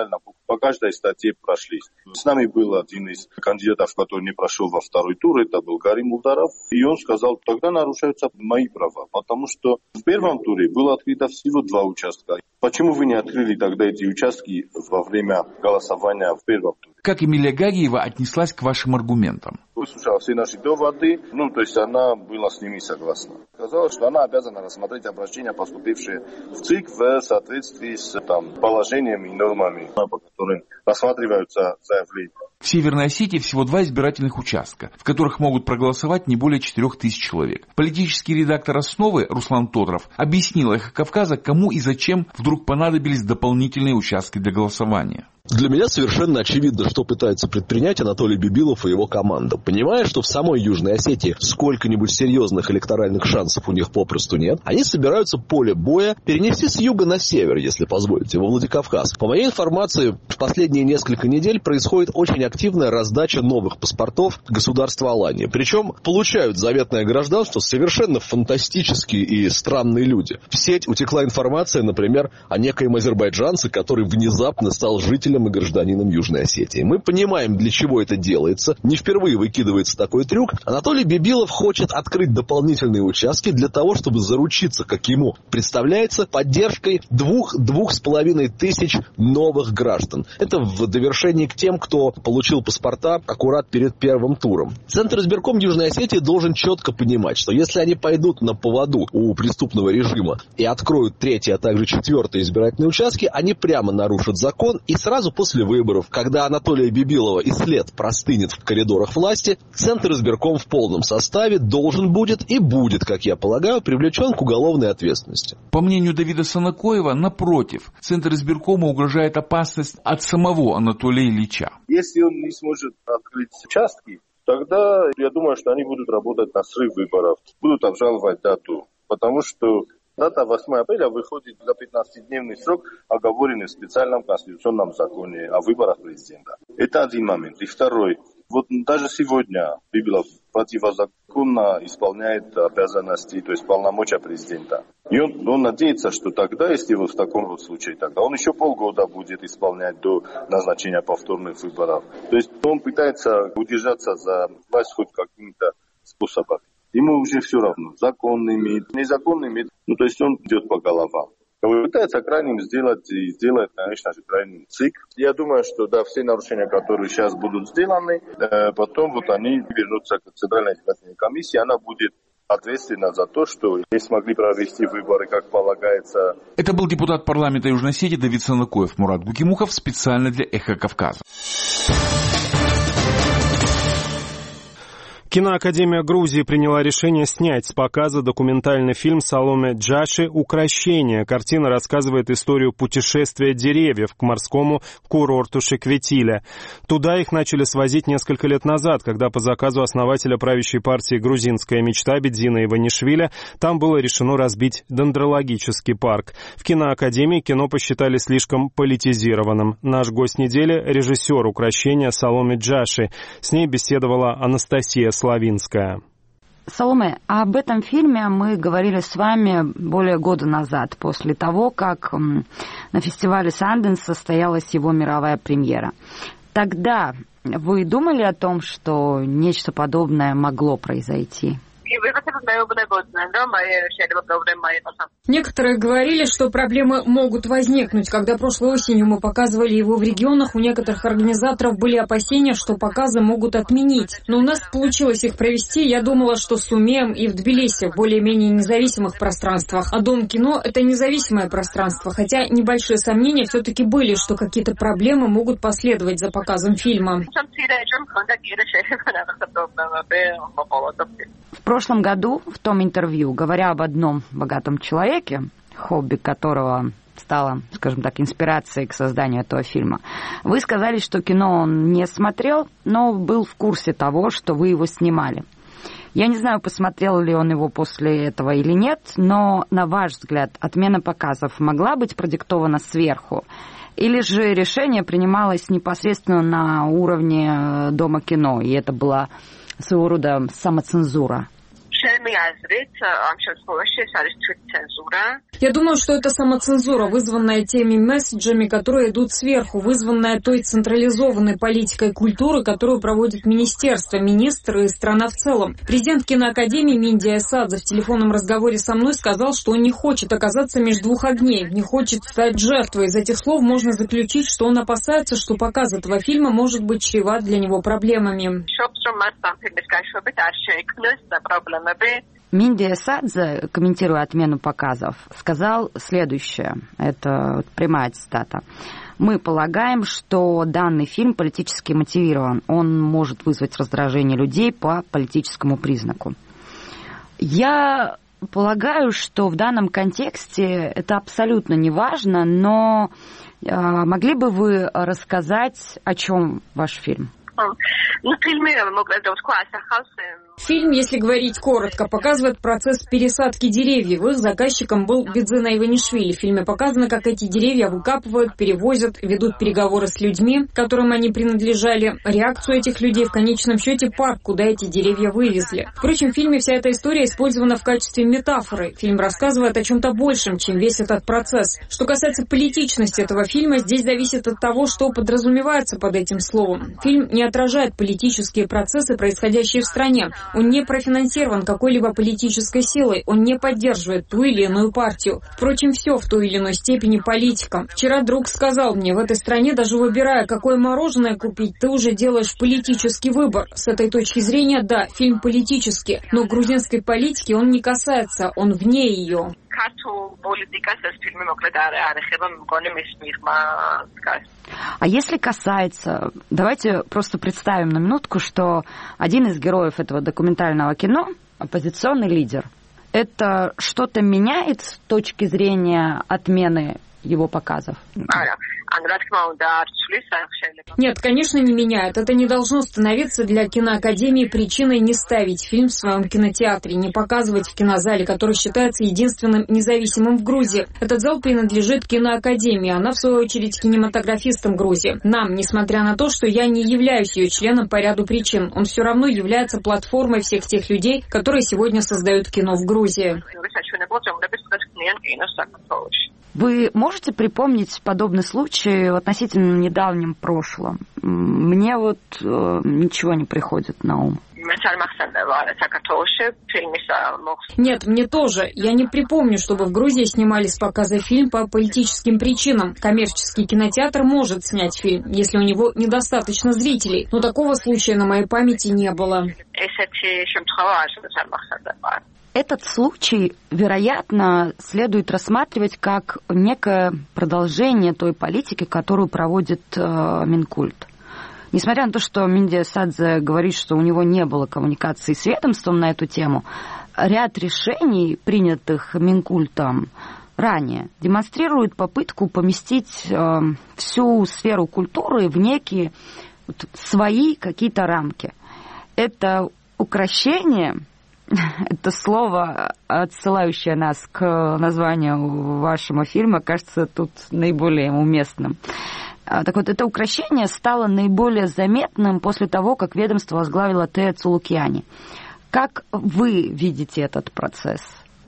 по каждой статье прошлись. С нами был один из кандидатов, который не прошел во второй тур, это был Гарим Мулдаров, и он сказал, тогда нарушаются мои права, потому что в первом туре было открыто всего два участка. Почему вы не открыли тогда эти участки во время голосования в первом туре? Как Эмилия Гагиева отнеслась к вашим аргументам? Выслушала все наши доводы, ну, то есть она была с ними согласна. Сказала, что она обязана рассмотреть обращения, поступившие в ЦИК в соответствии с там, положениями и нормами, по которым рассматриваются заявления. В Северной Осетии всего два избирательных участка, в которых могут проголосовать не более четырех тысяч человек. Политический редактор «Основы» Руслан Тодров объяснил «Эхо Кавказа», кому и зачем вдруг понадобились дополнительные участки для голосования. Для меня совершенно очевидно, что пытается предпринять Анатолий Бибилов и его команда. Понимая, что в самой Южной Осетии сколько-нибудь серьезных электоральных шансов у них попросту нет, они собираются поле боя перенести с юга на север, если позволите, во Владикавказ. По моей информации, в последние несколько недель происходит очень активная раздача новых паспортов государства Алании. Причем получают заветное гражданство совершенно фантастические и странные люди. В сеть утекла информация, например, о некоем азербайджанце, который внезапно стал жителем и гражданином Южной Осетии. Мы понимаем, для чего это делается. Не впервые выкидывается такой трюк. Анатолий Бибилов хочет открыть дополнительные участки для того, чтобы заручиться, как ему представляется, поддержкой двух-двух с половиной тысяч новых граждан. Это в довершении к тем, кто получил паспорта аккурат перед первым туром. Центр избирком Южной Осетии должен четко понимать, что если они пойдут на поводу у преступного режима и откроют третий, а также четвертый избирательные участки, они прямо нарушат закон, и сразу после выборов, когда Анатолия Бибилова и след простынет в коридорах власти, Центр избирком в полном составе должен будет и будет, как я полагаю, привлечен к уголовной ответственности. По мнению Давида Санакоева, напротив, Центр избиркома угрожает опасность от самого Анатолия Ильича. Если он не сможет открыть участки, тогда я думаю, что они будут работать на срыв выборов, будут обжаловать дату, потому что дата восьмого апреля выходит за пятнадцатидневный срок, оговоренный в специальном конституционном законе о выборах президента. Это один момент. И второй. Вот даже сегодня Бибилов противозаконно исполняет обязанности, то есть полномочия президента. И он, он надеется, что тогда, если вот в таком вот случае, тогда он еще полгода будет исполнять до назначения повторных выборов. То есть он пытается удержаться за власть хоть каким-то способом. Ему уже все равно, законными, незаконными, ну то есть он идет по головам. Пытается крайним сделать и сделать, конечно же, крайним ЦИК. Я думаю, что да, все нарушения, которые сейчас будут сделаны, э, потом вот они вернутся к Центральной избирательной комиссии, она будет ответственна за то, что не смогли провести выборы, как полагается. Это был депутат парламента Южной Осетии Давид Санакоев. Мурат Гукимухов специально для «Эхо Кавказа». Киноакадемия Грузии приняла решение снять с показа документальный фильм Саломе Джаши «Укрощение». Картина рассказывает историю путешествия деревьев к морскому курорту Шекветиля. Туда их начали свозить несколько лет назад, когда по заказу основателя правящей партии «Грузинская мечта» Бедзина Иванишвили там было решено разбить дендрологический парк. В киноакадемии кино посчитали слишком политизированным. Наш гость недели – режиссер «Укрощения» Саломе Джаши. С ней беседовала Анастасия Славинская. Саломе, об этом фильме мы говорили с вами более года назад, после того, как на фестивале Санденс состоялась его мировая премьера. Тогда вы думали о том, что нечто подобное могло произойти? Некоторые говорили, что проблемы могут возникнуть. Когда прошлой осенью мы показывали его в регионах, у некоторых организаторов были опасения, что показы могут отменить. Но у нас получилось их провести. Я думала, что сумеем и в Тбилиси, в более-менее независимых пространствах. А Дом кино – это независимое пространство. Хотя небольшие сомнения все-таки были, что какие-то проблемы могут последовать за показом фильма. В прошлом году в том интервью, говоря об одном богатом человеке, хобби которого стало, скажем так, инспирацией к созданию этого фильма, вы сказали, что кино он не смотрел, но был в курсе того, что вы его снимали. Я не знаю, посмотрел ли он его после этого или нет, но, на ваш взгляд, отмена показов могла быть продиктована сверху? Или же решение принималось непосредственно на уровне Дома кино, и это была своего рода самоцензура? Я думаю, что это самоцензура, вызванная теми месседжами, которые идут сверху, вызванная той централизованной политикой культуры, которую проводит министерство, министры и страна в целом. Президент киноакадемии Минди Эсадзе в телефонном разговоре со мной сказал, что он не хочет оказаться между двух огней, не хочет стать жертвой. Из этих слов можно заключить, что он опасается, что показ этого фильма может быть чреват для него проблемами. Минди Эсадзе, комментируя отмену показов, сказал следующее, это прямая цитата. «Мы полагаем, что данный фильм политически мотивирован, он может вызвать раздражение людей по политическому признаку». Я полагаю, что в данном контексте это абсолютно не важно, но э, могли бы вы рассказать, о чем ваш фильм? Фильм, если говорить коротко, показывает процесс пересадки деревьев. Их заказчиком был Бидзина Иванишвили. В фильме показано, как эти деревья выкапывают, перевозят, ведут переговоры с людьми, которым они принадлежали, реакцию этих людей, в конечном счете парк, куда эти деревья вывезли. Впрочем, в фильме вся эта история использована в качестве метафоры. Фильм рассказывает о чем-то большем, чем весь этот процесс. Что касается политичности этого фильма, здесь зависит от того, что подразумевается под этим словом. Фильм не отражает политические процессы, происходящие в стране. Он не профинансирован какой-либо политической силой, он не поддерживает ту или иную партию. Впрочем, все в той или иной степени политика. Вчера друг сказал мне, в этой стране, даже выбирая, какое мороженое купить, ты уже делаешь политический выбор. С этой точки зрения, да, фильм политический, но грузинской политики он не касается, он вне ее. А если касается, давайте просто представим на минутку, что один из героев этого документального кино – оппозиционный лидер. Это что-то меняет с точки зрения отмены его показов? Нет, конечно, не меняет. Это не должно становиться для киноакадемии причиной не ставить фильм в своем кинотеатре, не показывать в кинозале, который считается единственным независимым в Грузии. Этот зал принадлежит киноакадемии, она, в свою очередь, кинематографистам Грузии. Нам, несмотря на то, что я не являюсь ее членом по ряду причин, он все равно является платформой всех тех людей, которые сегодня создают кино в Грузии. Вы можете припомнить подобный случай в относительно недавнем прошлом? Мне вот э, ничего не приходит на ум. Нет, мне тоже. Я не припомню, чтобы в Грузии снимали с показа фильм по политическим причинам. Коммерческий кинотеатр может снять фильм, если у него недостаточно зрителей. Но такого случая на моей памяти не было. Этот случай, вероятно, следует рассматривать как некое продолжение той политики, которую проводит э, Минкульт. Несмотря на то, что Минди Эсадзе говорит, что у него не было коммуникации с ведомством на эту тему, ряд решений, принятых Минкультом ранее, демонстрирует попытку поместить э, всю сферу культуры в некие вот, свои какие-то рамки. Это укрощение... Это слово, отсылающее нас к названию вашего фильма, кажется тут наиболее уместным. Так вот, это укрощение стало наиболее заметным после того, как ведомство возглавила Тея Цулукьяни. Как вы видите этот процесс?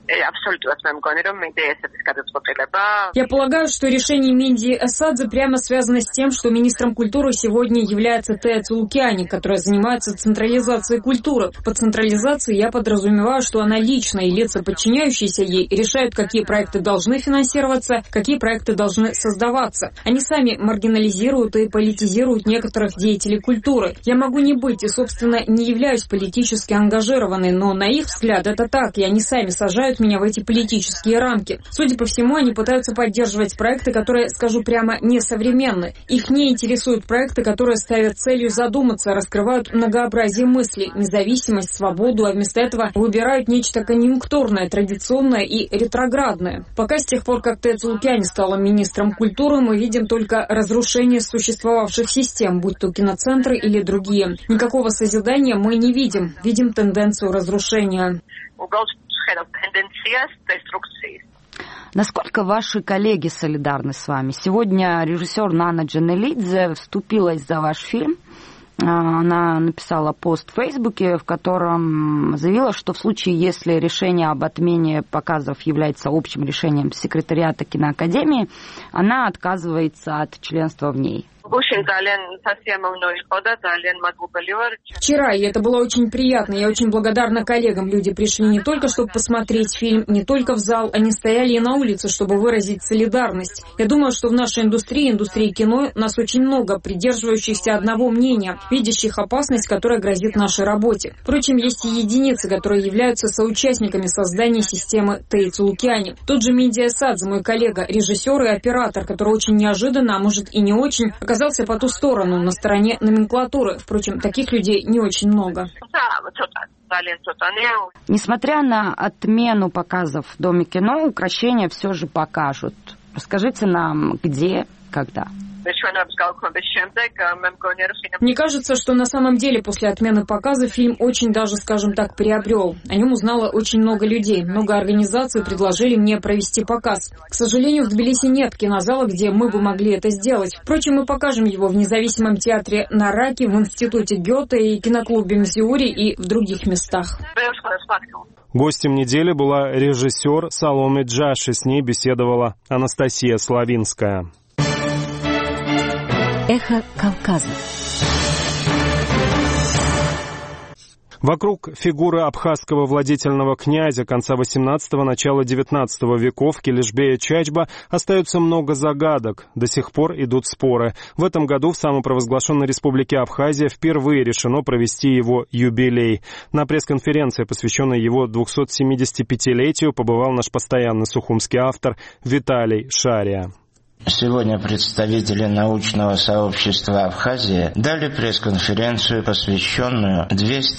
Я полагаю, что решение Минди Эсадзе прямо связано с тем, что министром культуры сегодня является Тея Цулукьяни, которая занимается централизацией культуры. Под централизацией я подразумеваю, что она лично и лица, подчиняющиеся ей, решают, какие проекты должны финансироваться, какие проекты должны создаваться. Они сами маргинализируют и политизируют некоторых деятелей культуры. Я могу не быть и, собственно, не являюсь политически ангажированной, но на их взгляд это так, и они сами сажают меня в эти политические рамки. Судя по всему, они пытаются поддерживать проекты, которые, скажу прямо, несовременны. Их не интересуют проекты, которые ставят целью задуматься, раскрывают многообразие мыслей, независимость, свободу, а вместо этого выбирают нечто конъюнктурное, традиционное и ретроградное. Пока с тех пор, как Тея Цулукьяни стала министром культуры, мы видим только разрушение существовавших систем, будь то киноцентры или другие. Никакого созидания мы не видим, видим тенденцию разрушения. Насколько ваши коллеги солидарны с вами? Сегодня режиссер Нана Джанелидзе вступилась за ваш фильм Она написала пост в Фейсбуке, в котором заявила, что в случае, если решение об отмене показов является общим решением секретариата киноакадемии, она отказывается от членства в ней. Вчера, и это было очень приятно, я очень благодарна коллегам. Люди пришли не только, чтобы посмотреть фильм, не только в зал, они стояли и на улице, чтобы выразить солидарность. Я думаю, что в нашей индустрии, индустрии кино, нас очень много, придерживающихся одного мнения, видящих опасность, которая грозит нашей работе. Впрочем, есть и единицы, которые являются соучастниками создания системы Тейцу-Лукиани. Тот же Миндия Садзе, мой коллега, режиссер и оператор, который очень неожиданно, а может и не очень, оказался по ту сторону, на стороне номенклатуры. Впрочем, таких людей не очень много. Несмотря на отмену показов в Доме кино, укрощения все же покажут. Расскажите нам, где, когда? Мне кажется, что на самом деле после отмены показа фильм очень даже, скажем так, приобрел. О нем узнало очень много людей. Много организаций предложили мне провести показ. К сожалению, в Тбилиси нет кинозала, где мы бы могли это сделать. Впрочем, мы покажем его в независимом театре Нараки, в институте Гёте и киноклубе Мзиури и в других местах. Гостем недели была режиссер Саломе Джаши. С ней беседовала Анастасия Славинская. Эхо Кавказа. Вокруг фигуры абхазского владетельного князя конца восемнадцатого – начала девятнадцатого веков Келешбея Чачба остается много загадок. До сих пор идут споры. В этом году в самопровозглашенной республике Абхазия впервые решено провести его юбилей. На пресс-конференции, посвященной его двухсотсемидесятипятилетию, побывал наш постоянный сухумский автор Виталий Шария. Сегодня представители научного сообщества Абхазии дали пресс-конференцию, посвященную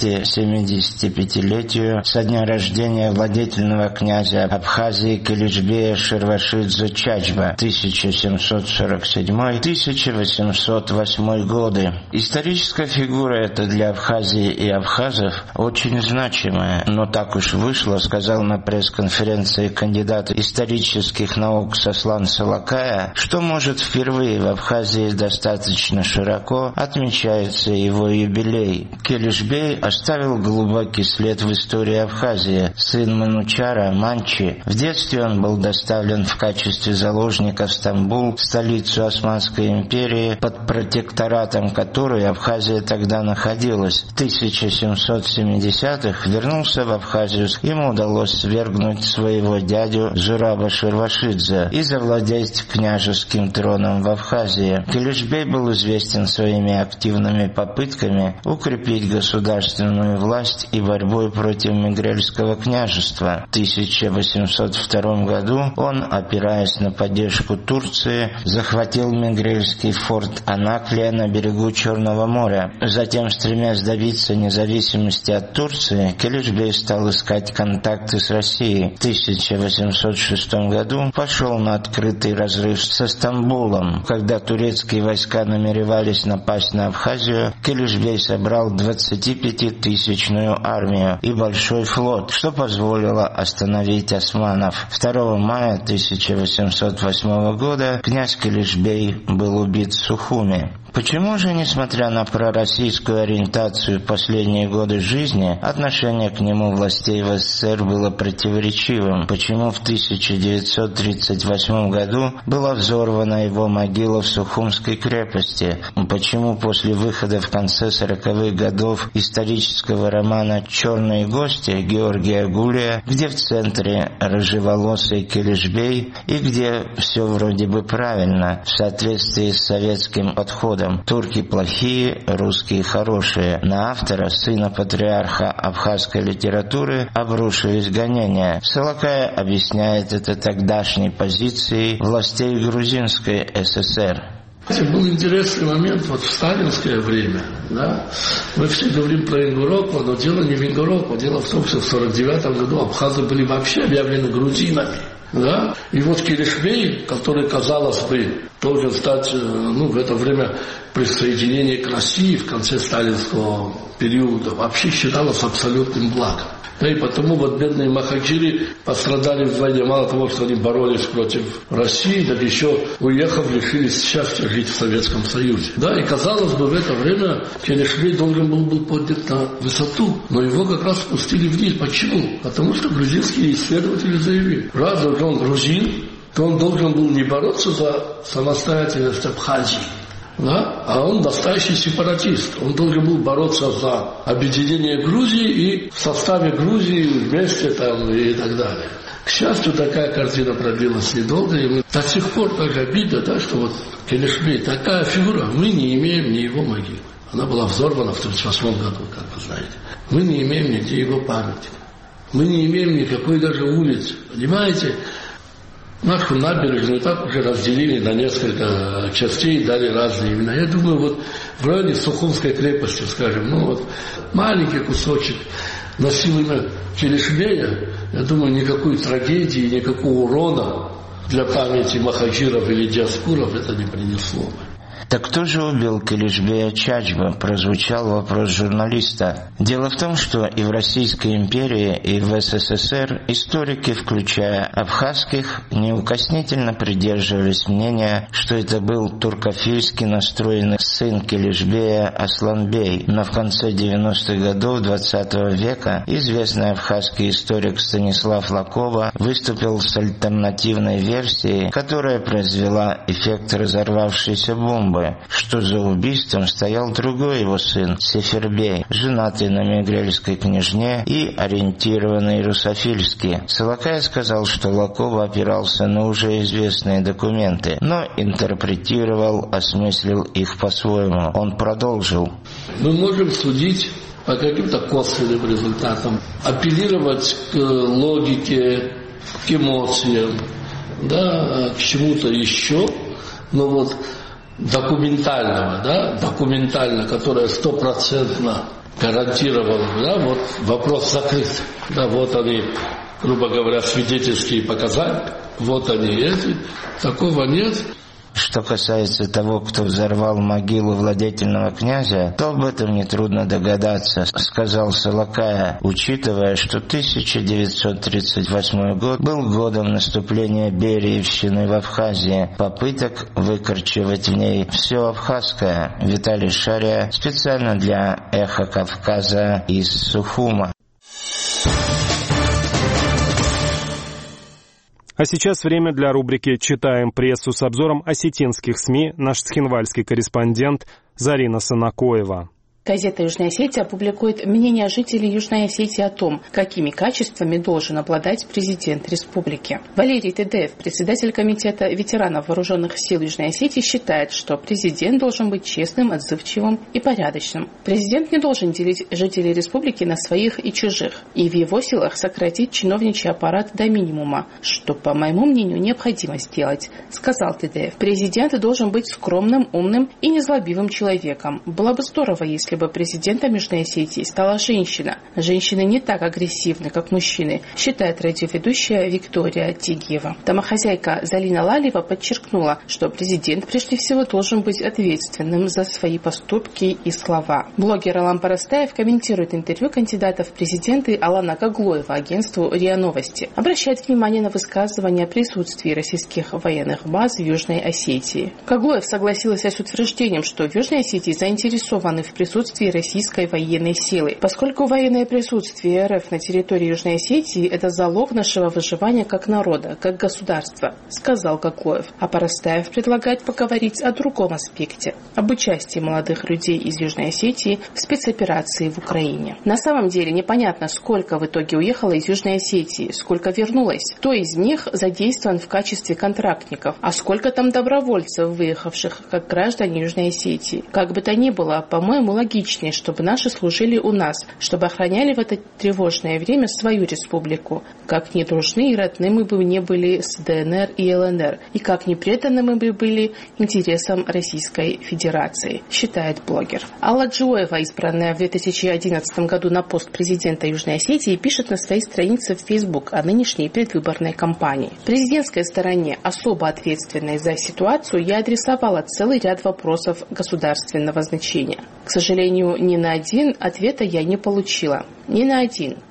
двухсотсемидесятипятилетию со дня рождения владетельного князя Абхазии Келешбея Шервашидзе Чачба тысяча семьсот сорок седьмой — тысяча восемьсот восьмой годы. Историческая фигура эта для Абхазии и абхазов очень значимая, но так уж вышло, сказал на пресс-конференции кандидат исторических наук Сослан Салакая, что, может, впервые в Абхазии достаточно широко отмечается его юбилей. Келешбей оставил глубокий след в истории Абхазии. Сын Манучара, Манчи. В детстве он был доставлен в качестве заложника в Стамбул, столицу Османской империи, под протекторатом которой Абхазия тогда находилась. В тысяча семьсот семидесятых вернулся в Абхазию. Ему удалось свергнуть своего дядю Зураба Шервашидзе и завладеть княжеством троном в Абхазии. Келешбей был известен своими активными попытками укрепить государственную власть и борьбой против Мегрельского княжества. В тысяча восемьсот втором году он, опираясь на поддержку Турции, захватил Мегрельский форт Анаклия на берегу Черного моря. Затем, стремясь добиться независимости от Турции, Келешбей стал искать контакты с Россией. В тысяча восемьсот шестом году пошел на открытый разрыв со Стамбулом. Когда турецкие войска намеревались напасть на Абхазию, Келешбей собрал двадцатипятитысячную армию и большой флот, что позволило остановить османов. второго мая тысяча восемьсот восьмого года князь Келешбей был убит в Сухуми. Почему же, несмотря на пророссийскую ориентацию в последние годы жизни, отношение к нему властей в СССР было противоречивым? Почему в тысяча девятьсот тридцать восьмом году была взорвана его могила в Сухумской крепости? Почему после выхода в конце сороковых годов исторического романа «Черные гости» Георгия Гулия, где в центре рыжеволосый Келешбей и где все вроде бы правильно, в соответствии с советским подходом? Турки плохие, русские хорошие. На автора, сына патриарха абхазской литературы, обрушились гонения. Салакая объясняет это тогдашней позицией властей Грузинской ССР. Был интересный момент вот в сталинское время. Да? Мы все говорим про Ингурокво, но дело не в Ингурокво. Дело в том, что в сорок девятом году абхазы были вообще объявлены грузинами. Да? И вот Келешбей, который, казалось бы, должен стать ну, в это время присоединения к России в конце сталинского периода, вообще считалось абсолютным благом. Да и потому вот бедные махачири пострадали вдвойне. Мало того, что они боролись против России, так еще, уехав, лишились счастья жить в Советском Союзе. Да, и казалось бы, в это время Келешвей должен был быть поднят на высоту, но его как раз спустили вниз. Почему? Потому что грузинские исследователи заявили, раз он грузин, то он должен был не бороться за самостоятельность Абхазии, да? А он настоящий сепаратист. Он должен был бороться за объединение Грузии и в составе Грузии вместе там и так далее. К счастью, такая картина продлилась недолго, и мы до сих пор так обидно, да, что вот Келешвей такая фигура, мы не имеем ни его могилы. Она была взорвана в тридцать восьмом году, как вы знаете. Мы не имеем нигде его памятника. Мы не имеем никакой даже улицы. Понимаете? Нашу набережную так уже разделили на несколько частей, дали разные имена. Я думаю, вот в районе Сухумской крепости, скажем, ну вот маленький кусочек носил имя Келешвея, я думаю, никакой трагедии, никакого урона для памяти махачиров или диаспоров это не принесло бы. Так кто же убил Келешбея Чачба? Прозвучал вопрос журналиста. Дело в том, что и в Российской империи, и в СССР историки, включая абхазских, неукоснительно придерживались мнения, что это был туркофильски настроенный сын Келешбея Асланбей. Но в конце девяностых годов двадцатого века известный абхазский историк Станислав Лакова выступил с альтернативной версией, которая произвела эффект разорвавшейся бомбы, что за убийством стоял другой его сын, Сефербей, женатый на мигрельской княжне и ориентированный русофильски. Солокай сказал, что Лакова опирался на уже известные документы, но интерпретировал, осмыслил их по-своему. Он продолжил. Мы можем судить по каким-то косвенным результатам, апеллировать к логике, к эмоциям, да, к чему-то еще, но вот документального, да, документально, которое стопроцентно гарантировало, да, вот вопрос закрыт. Да, вот они, грубо говоря, свидетельские показания, вот они эти, такого нет. Что касается того, кто взорвал могилу владетельного князя, то об этом нетрудно догадаться, сказал Солокая, учитывая, что тысяча девятьсот тридцать восьмой год был годом наступления Бериевщины в Абхазии, попыток выкорчевать в ней все абхазское. Виталий Шария специально для «Эхо Кавказа» из Сухума. А сейчас время для рубрики «Читаем прессу» с обзором осетинских СМИ, наш схинвальский корреспондент Зарина Санакоева. Газета «Южная Осетия» опубликует мнение жителей Южной Осетии о том, какими качествами должен обладать президент республики. Валерий Тедеев, председатель комитета ветеранов вооруженных сил Южной Осетии, считает, что президент должен быть честным, отзывчивым и порядочным. Президент не должен делить жителей республики на своих и чужих, и в его силах сократить чиновничий аппарат до минимума, что, по моему мнению, необходимо сделать, сказал Тедеев. Президент должен быть скромным, умным и незлобивым человеком. Было бы здорово, если бы президентом Южной Осетии стала женщина. Женщины не так агрессивны, как мужчины, считает радиоведущая Виктория Тигиева. Домохозяйка Залина Лалева подчеркнула, что президент прежде всего должен быть ответственным за свои поступки и слова. Блогер Алан Парастаев комментирует интервью кандидата в президенты Алана Каглоева агентству РИА Новости. Обращает внимание на высказывание о присутствии российских военных баз в Южной Осетии. Каглоев согласился с утверждением, что в Южной Осетии заинтересованы в присутствии российской военной силы, поскольку военное присутствие РФ на территории Южной Осетии – это залог нашего выживания как народа, как государства, сказал Каглоев. А Парастаев предлагает поговорить о другом аспекте – об участии молодых людей из Южной Осетии в спецоперации в Украине. На самом деле непонятно, сколько в итоге уехало из Южной Осетии, сколько вернулось, кто из них задействован в качестве контрактников, а сколько там добровольцев, выехавших как граждане Южной Осетии. Как бы то ни было, по-моему, логичнее, чтобы наши служили у нас, чтобы охраняли в это тревожное время свою республику. Как ни дружны и родны мы бы не были с ДНР и ЛНР, и как ни преданы мы бы были интересам Российской Федерации, считает блогер. Алла Джоева, избранная в две тысячи одиннадцатом году на пост президента Южной Осетии, пишет на своей странице в Facebook о нынешней предвыборной кампании. Президентской стороне, особо ответственной за ситуацию, я адресовала целый ряд вопросов государственного значения. К сожалению, ни на один ответа я не получила. Ни на один.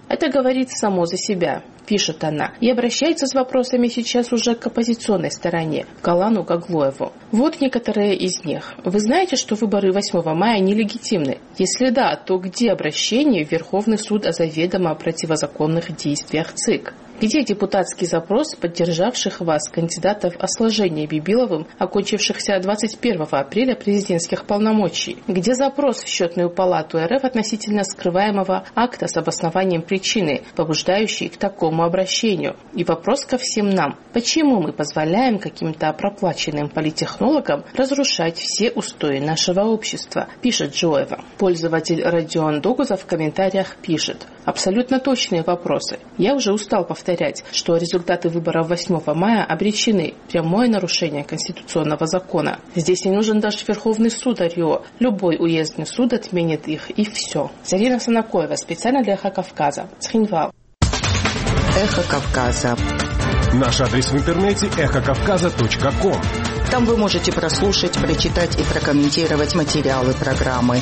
Это говорит само за себя, пишет она, и обращается с вопросами сейчас уже к оппозиционной стороне, к Алану Гаглоеву. Вот некоторые из них. Вы знаете, что выборы восьмого мая нелегитимны? Если да, то где обращение в Верховный суд о заведомо противозаконных действиях ЦИК? Где депутатский запрос поддержавших вас кандидатов о сложении Бибиловым, окончившихся двадцать первого апреля президентских полномочий? Где запрос в Счетную палату РФ относительно скрываемого акта с обоснованием причины, побуждающей к такому обращению? И вопрос ко всем нам. Почему мы позволяем каким-то проплаченным политтехнологам разрушать все устои нашего общества? Пишет Джоева. Пользователь Родион Догузов в комментариях пишет. Абсолютно точные вопросы. Я уже устал повторять, что результаты выборов восьмого мая обречены. Прямое нарушение конституционного закона. Здесь не нужен даже Верховный суд ОРИО. Любой уездный суд отменит их, и все. Зарина Санакоева, специально для Эхо Кавказа. Цхинвал. Эхо Кавказа. Наш адрес в интернете эхо кавказа точка ком. Там вы можете прослушать, прочитать и прокомментировать материалы программы.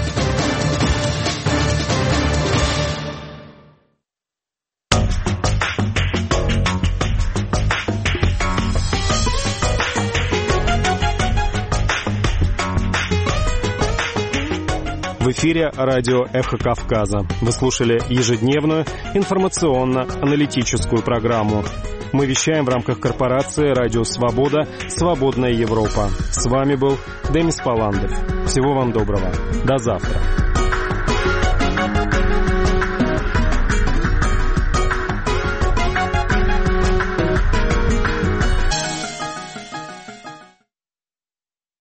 В эфире радио «Эхо Кавказа». Вы слушали ежедневную информационно-аналитическую программу. Мы вещаем в рамках корпорации «Радио Свобода. Свободная Европа». С вами был Демис Паландов. Всего вам доброго. До завтра.